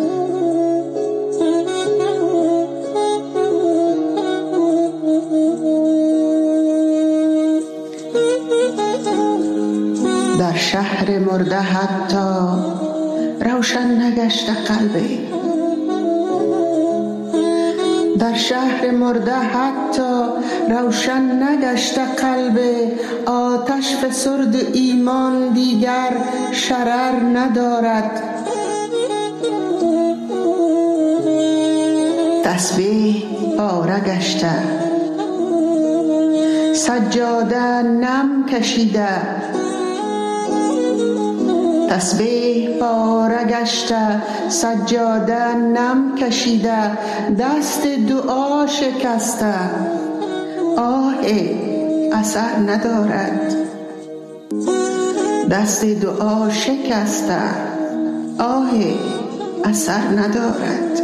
در شهر مرده حتی روشن نگشت قلبی، در شهر مرده حتی روشن نگشت قلب، آتش فسرد ایمان دیگر شرر ندارد. تسبیح پاره گشته، سجاده نم کشیده، تسبیح پاره گشته، سجاده نم کشیده، دست دعا شکسته، آه اثر ندارد. دست دعا شکسته، آه اثر ندارد.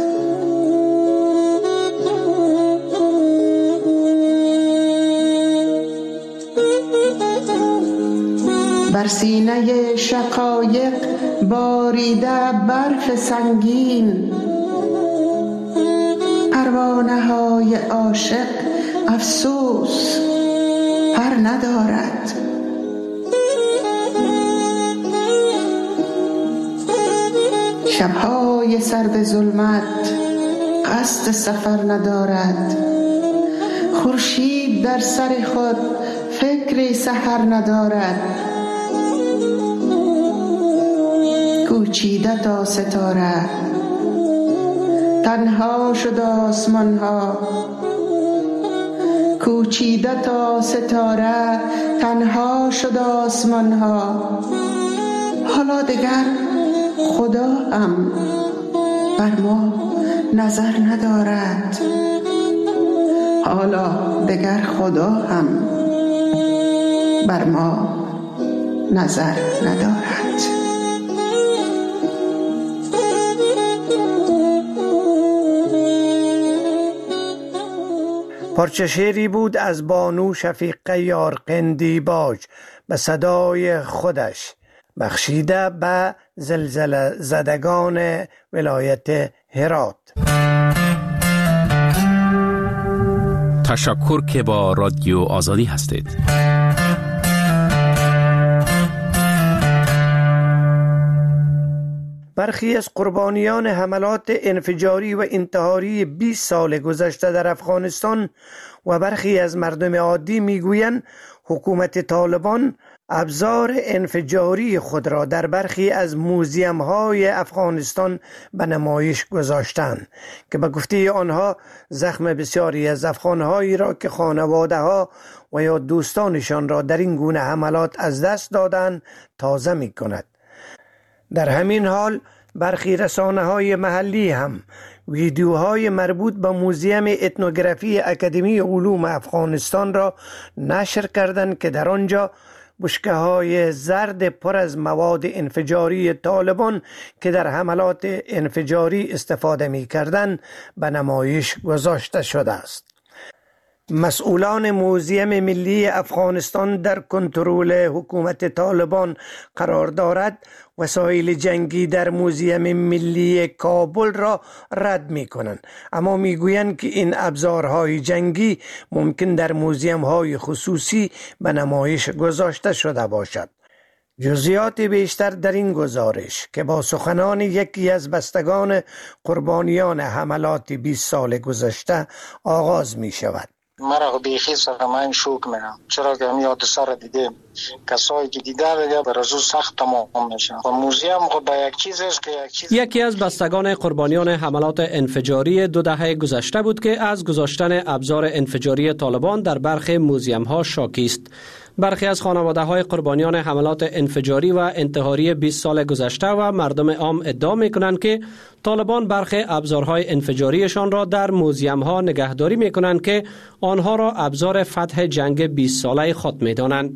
بر سینه شقایق باریده برف سنگین، پروانه های عاشق افسوس پر ندارد. شبهای سرد ظلمت قصد سفر ندارد، خورشید در سر خود فکر سحر ندارد. کوچیده تا ستاره، تنها شد آسمان ها، کوچیده تا ستاره، تنها شد آسمان ها. حالا دیگر خدا هم بر ما نظر ندارد، حالا دیگر خدا هم بر ما نظر ندارد. پارچه شعری بود از بانو شفیقه یارقندی باج به صدای خودش، بخشیده به زلزله زدگان ولایت هرات. تشکر که با رادیو آزادی هستید. برخی از قربانیان حملات انفجاری و انتحاری بیست سال گذشته در افغانستان و برخی از مردم عادی میگویند حکومت طالبان ابزار انفجاری خود را در برخی از موزیم های افغانستان به نمایش گذاشتند که به گفته آنها زخم بسیاری از افغانهایی را که خانواده ها و یا دوستانشان را در این گونه حملات از دست دادند تازه می کند. در همین حال برخی رسانه های محلی هم ویدیوهای مربوط به موزیم اتنوگرافی اکادمی علوم افغانستان را نشر کردند که در آنجا بشکه های زرد پر از مواد انفجاری طالبان که در حملات انفجاری استفاده می کردند به نمایش گذاشته شده است. مسئولان موزیم ملی افغانستان در کنترل حکومت طالبان قرار دارد وسایل جنگی در موزیم ملی کابل را رد می کنند، اما می گویند که این ابزارهای جنگی ممکن در موزیم های خصوصی به نمایش گذاشته شده باشد. جزئیات بیشتر در این گزارش که با سخنان یکی از بستگان قربانیان حملات بیست سال گذشته آغاز می شود. مرا بیخی سر من شوک میرم، چرا که همی حادثه را دیدیم، کسایی که دیده دیگه بر ازو سخت تمام میشن و موزیم خود به یک چیز است که یک چیز. یکی از بستگان قربانیان حملات انفجاری دو دهه گذشته بود که از گذاشتن ابزار انفجاری طالبان در برخی موزیم ها شاکی است. برخی از خانواده های قربانیان حملات انفجاری و انتحاری بیست سال گذشته و مردم عام ادعا می کنند که طالبان برخی ابزارهای انفجاریشان را در موزیم ها نگهداری می کنند که آنها را ابزار فتح جنگ بیست ساله خود می دانند.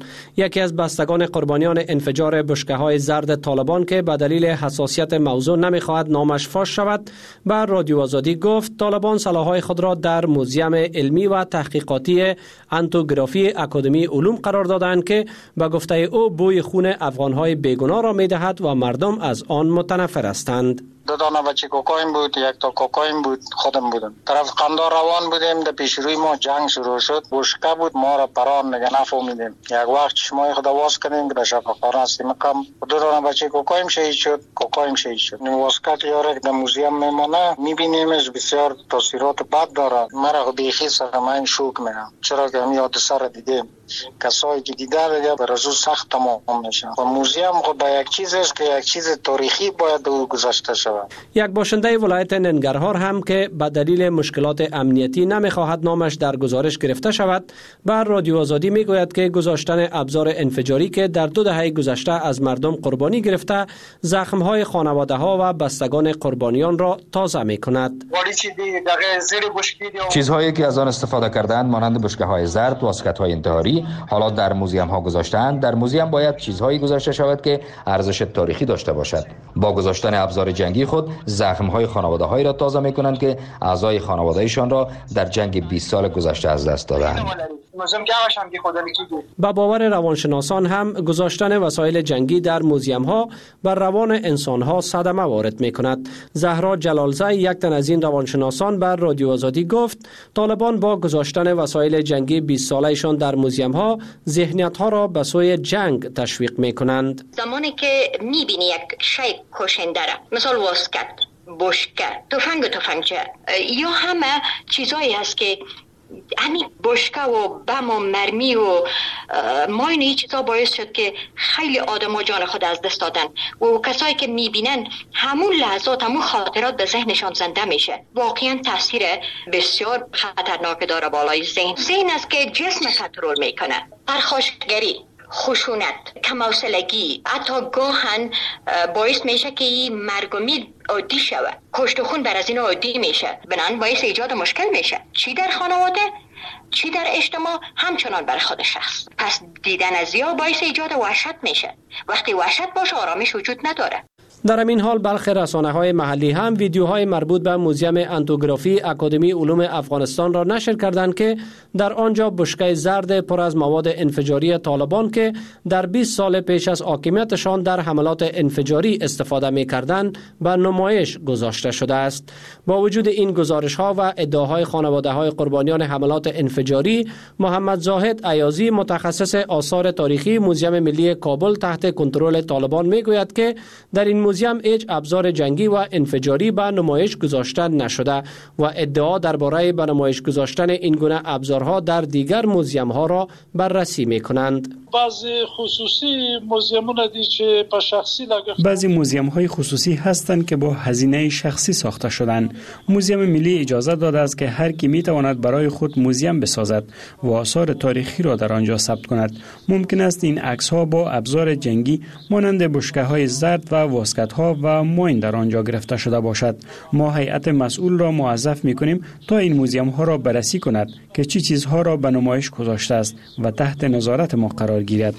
یکی از بستگان قربانیان انفجار بشکه‌های زرد طالبان که به دلیل حساسیت موضوع نمی‌خواهد نامش فاش شود، بر رادیو آزادی گفت طالبان سلاح‌های خود را در موزیم علمی و تحقیقاتی انتوگرافی اکادمی علوم قرار دادند که به گفته او بوی خون افغان‌های بیگناه را می‌دهد و مردم از آن متنفر هستند. دو دانه بچه کوکائین بود، یک تا کوکائین بود، خودم بودم. طرف قندار روان بودیم، در پیش روی ما جنگ شروع شد. بشکه بود، ما را پران نگه نفهمیدیم. یک وقت چشمای خود واس کردیم که در شفاخانه هستیم. کم دو دانه بچه کوکائین شهید شد، کوکائین شهید شد. واسکت یاره که در موزیم میمانه، میبینیمش بسیار تاثیرات بد داره. مرا بیخی سر من شوک میرم. چرا که همین حادثه را دیدیم. کسایی که دیده دیگه بر از سخت تمام میشن. و موزیم خود به یک چیز است که یک چیز تاریخی باید او گذاشته شود. یک باشنده ولایت ننگرهار هم که به دلیل مشکلات امنیتی نمیخواهد نامش در گزارش گرفته شود، بر رادیو آزادی میگوید که گذاشتن ابزار انفجاری که در دو دهه گذشته از مردم قربانی گرفته، زخم‌های خانواده‌ها و بستگان قربانیان را تازه میکند. چیزهایی که از آن استفاده کردند مانند بشکه‌های زرد، واسکت‌های انتحاری حالا در موزیم ها گذاشتند. در موزیم باید چیزهایی گذاشته شود که ارزش تاریخی داشته باشد. با گذاشتن ابزار جنگی خود زخم های خانواده هایی را تازه می کنند که اعضای خانوادهشان را در جنگ بیست سال گذشته از دست دادند. با باور روانشناسان هم گذاشتن وسایل جنگی در موزیم ها بر روان انسان ها صدمه وارد می کند. زهرا جلالزی، یک تن از این روانشناسان، بر رادیو آزادی گفت طالبان با گذاشتن وسایل جنگی بیست سالهشان در موزیم ها ذهنیت ها را به سوی جنگ تشویق می کنند. زمانی که می بینی یک شی کشنده را، مثال واسکت، بشکه، تفنگ و تفنگچه یا همه چیزایی هست که همین بشکه و بم و مرمی و ماین این چیزا باعث شد که خیلی آدم ها جان خود از دست دادن و کسایی که میبینن همون لحظات همون خاطرات به ذهنشان زنده میشه. واقعا تاثیر بسیار خطرناک داره بالای ذهن. ذهن است که جسم کنترل میکنه. پرخاشگری، خشونت، کم‌حوصلگی، حتی گاهن باعث میشه که این مرگ و میر عادی شوه. کشت و خون بر از این عادی میشه. بنابراین باعث ایجاد مشکل میشه. چی در خانواده، چی در اجتماع، همچنان بر خود شخص. پس دیدن از یا باعث ایجاد وحشت میشه. وقتی وحشت باشه آرامش وجود نداره. در همین حال برخی رسانه‌های محلی هم ویدیوهای مربوط به موزیم انتوگرافی اکادمی علوم افغانستان را نشر کردند که در آنجا بشکه زرد پر از مواد انفجاری طالبان که در بیست سال پیش از حاکمیتشان در حملات انفجاری استفاده می‌کردند به نمایش گذاشته شده است. با وجود این گزارش‌ها و ادعاهای خانواده‌های قربانیان حملات انفجاری، محمد زاهد ایازی، متخصص آثار تاریخی موزیم ملی کابل تحت کنترل طالبان میگوید که در این موزیم هیچ ابزار جنگی و انفجاری به نمایش گذاشته نشده و ادعا درباره به نمایش گذاشتن این گونه ابزارها در دیگر موزیم ها را بررسی می کنند. بعضی خصوصی موزیم‌ها دی که با شخصی لگفت. بعضی موزیم های خصوصی هستند که با هزینه شخصی ساخته شدند. موزیم ملی اجازه داده است که هر کی می تواند برای خود موزیم بسازد و آثار تاریخی را در آنجا ثبت کند. ممکن است این عکس ها با ابزار جنگی مانند بشکه های زرد و واسکت ها و ماین در آنجا گرفته شده باشد. ما هیئت مسئول را موظف می کنیم تا این موزیم ها را بررسی کند که چی چیزها را به نمایش گذاشته است و تحت نظارت ما قرار گیرد.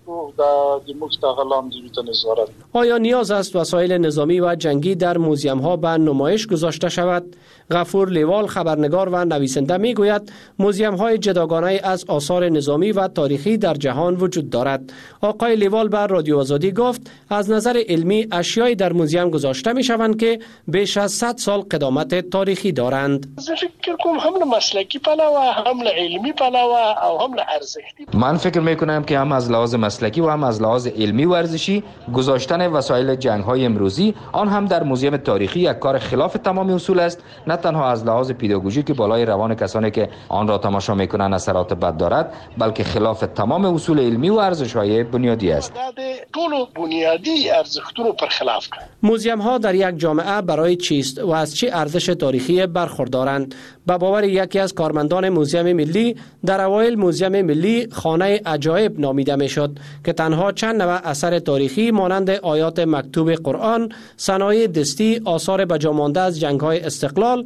آیا نیاز است وسایل نظامی و جنگی در موزیم ها به نمایش گذاشته شود؟ غفور لیوال، خبرنگار و نویسنده، می گوید موزیم های جداگانه از آثار نظامی و تاریخی در جهان وجود دارد. آقای لیوال بر رادیو آزادی گفت از نظر علمی اشیایی در موزیم گذاشته می شوند که بیش از صد سال قدامت تاریخی دارند. فکر کنم هم مسلکی پلوه، هم علمی پلوه او هم ارزشی. من فکر می کنم که هم از لحاظ مسلکی و هم از لحاظ علمی و ورزشی گذاشتن وسایل جنگ های امروزی آن هم در موزیم تاریخی یک کار خلاف تمام اصول است. نه تنها از لحاظ پداگوژیک که بالای روان کسانی که آن را تماشا میکنند اثرات بد دارد، بلکه خلاف تمام اصول علمی و ارزش‌های بنیادی است. ټول بنیادی ارزښتونو پر خلاف است. موزیم ها در یک جامعه برای چیست و از چه ارزش تاریخی برخوردارند؟ به باور یکی از کارمندان موزیم ملی، در اوایل موزیم ملی خانه عجایب نامیده میشد که تنها چند نوع اثر تاریخی مانند آیات مکتوب قرآن، صنایع دستی، آثار بجامانده از جنگ‌های استقلال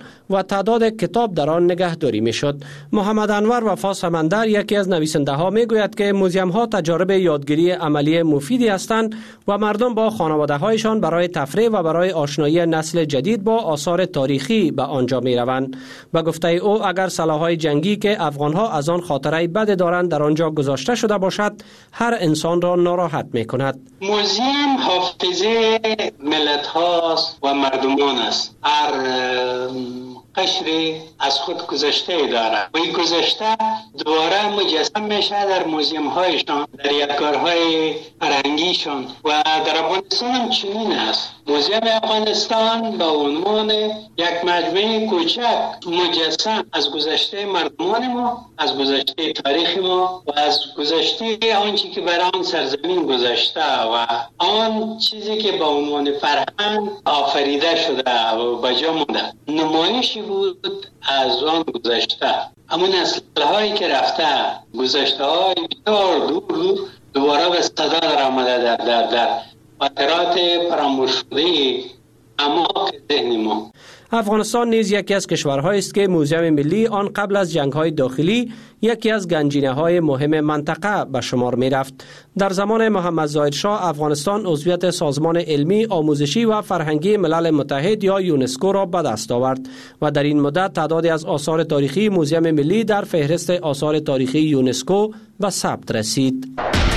و تعداد کتاب در آن نگهداری میشد. محمد انور وفا سمندر یکی از نویسنده ها می گوید که موزیم ها تجارب یادگیری عملی مفیدی هستند و مردم با خانواده هایشان برای تفریح و برای آشنایی نسل جدید با آثار تاریخی به آنجا می روند. به گفته او اگر سلاح‌های جنگی که افغان ها از آن خاطره بد دارند در آنجا گذاشته شده باشد، هر انسان را ناراحت می کند. موزیم حافظه ملت هاست و مردمان است. هر قشری از خود گذشته دارد و این گذشته دوباره مجسم میشه در موزیم هایشان، در یادگارهای فرهنگیشان. و در افغانستان هم چنین است. موزیم افغانستان به عنوان یک مجموعه کوچک مجسم از گذشته مردمان ما، از گذشته تاریخ ما و از گذشته آنچه که برای آن سرزمین گذشته و آن چیزی که به عنوان فرهنگ آفریده شده و به جا مانده نمایشی بود از آن گذشته. همون نسل‌هایی که رفته گذشته های بسیار دور دور دوباره به صدا در آمده در در در خاطرات فراموش شده اعماق ذهن ما. افغانستان نیز یکی از کشورهایی است که موزیم ملی آن قبل از جنگ‌های داخلی یکی از گنجینه‌های مهم منطقه به شمار می‌رفت. در زمان محمد ظاهر شاه افغانستان عضویت سازمان علمی، آموزشی و فرهنگی ملل متحد یا یونسکو را به دست آورد و در این مدت تعدادی از آثار تاریخی موزیم ملی در فهرست آثار تاریخی یونسکو به ثبت رسید.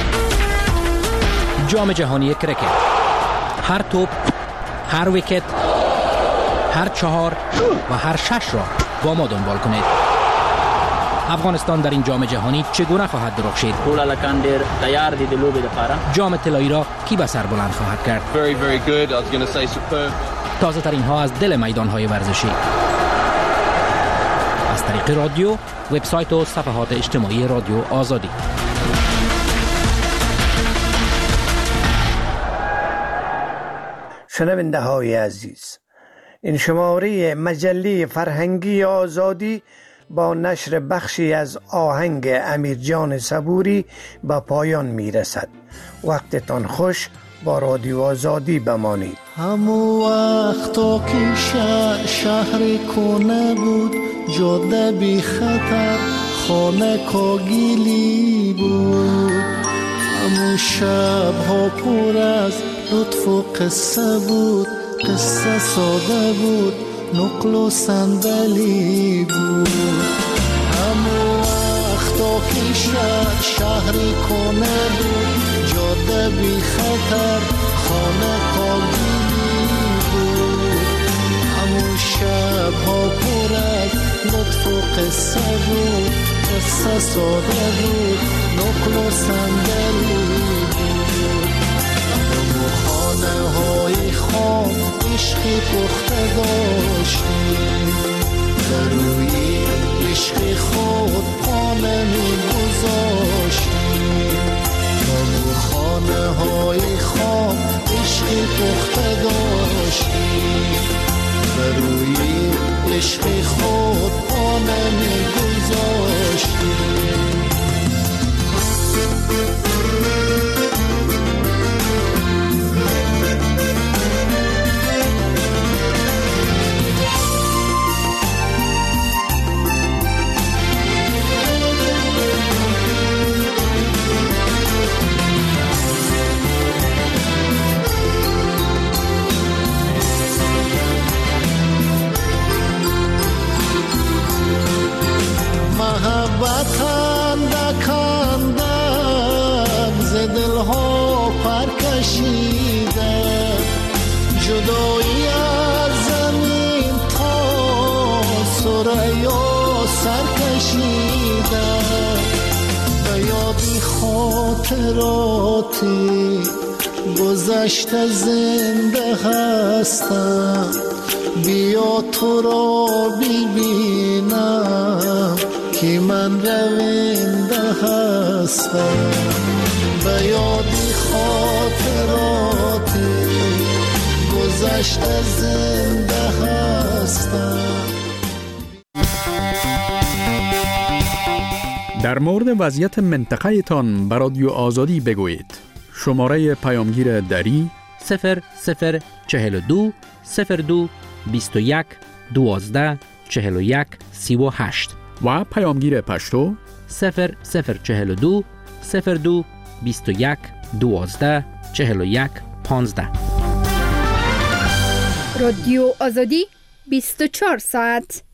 جام جهانی کرکت، هر توپ، هر ویکت، هر چهار و هر شش را با ما دنبال کنید. افغانستان در این جام جهانی چگونه خواهد درخشید؟ ټول هلکان ډېر تیار دي د لوبې لپاره. جام طلایی را کی به سر بلند خواهد کرد؟ Very very good. I was going to say superb. تازه ترین ها از دل میدان های ورزشی. از طریق رادیو، وبسایت و صفحات اجتماعی رادیو آزادی. شنونده های عزیز، این شماره مجله فرهنگی آزادی با نشر بخشی از آهنگ امیرجان صبوری به پایان می رسد. وقتتان خوش، با رادیو آزادی بمانید. همو وقتا که شهر, شهر کنه بود، جاده بی خطر، خانه کاگیلی بود. همو شب ها پر از لطف و قصه بود، قصه ساده بود، نقل و صندلی بود. همو وقتا که شهر شهری کنه بود، جاده بی خطر، خانه کاگیلی بود. همو شب ها پر از لطف و قصه بود، قصه ساده بود، نقل و صندلی بود. همو خانه های خام عشقی پخته داشتیم، در روی عشق خود پانه می گذاشتیم. همو خانه های خام عشقی پخته داشتیم، در روی عشق خود پانه می گذاشتیم. دلها پر کشیده، جدایی از زمین تا ثریا سر کشیده. به یادی خاطراتی گذشته زنده هستم، بیا تو را ببینم که من رونده هستم. به یادی خاطراتی گذشته زنده هستم. در مورد وضعیت منطقه تان به رادیو آزادی بگویید. شماره پیامگیر دری صفر صفر چهل و دو صفر دو بیست و یک دوازده چهل و یک سی و هشت و پیامگیر پشتو صفر صفر چهل و دو صفر دو بیست و یک دوازده چهل و یک پانزده. رادیو آزادی بیست و چهار ساعت.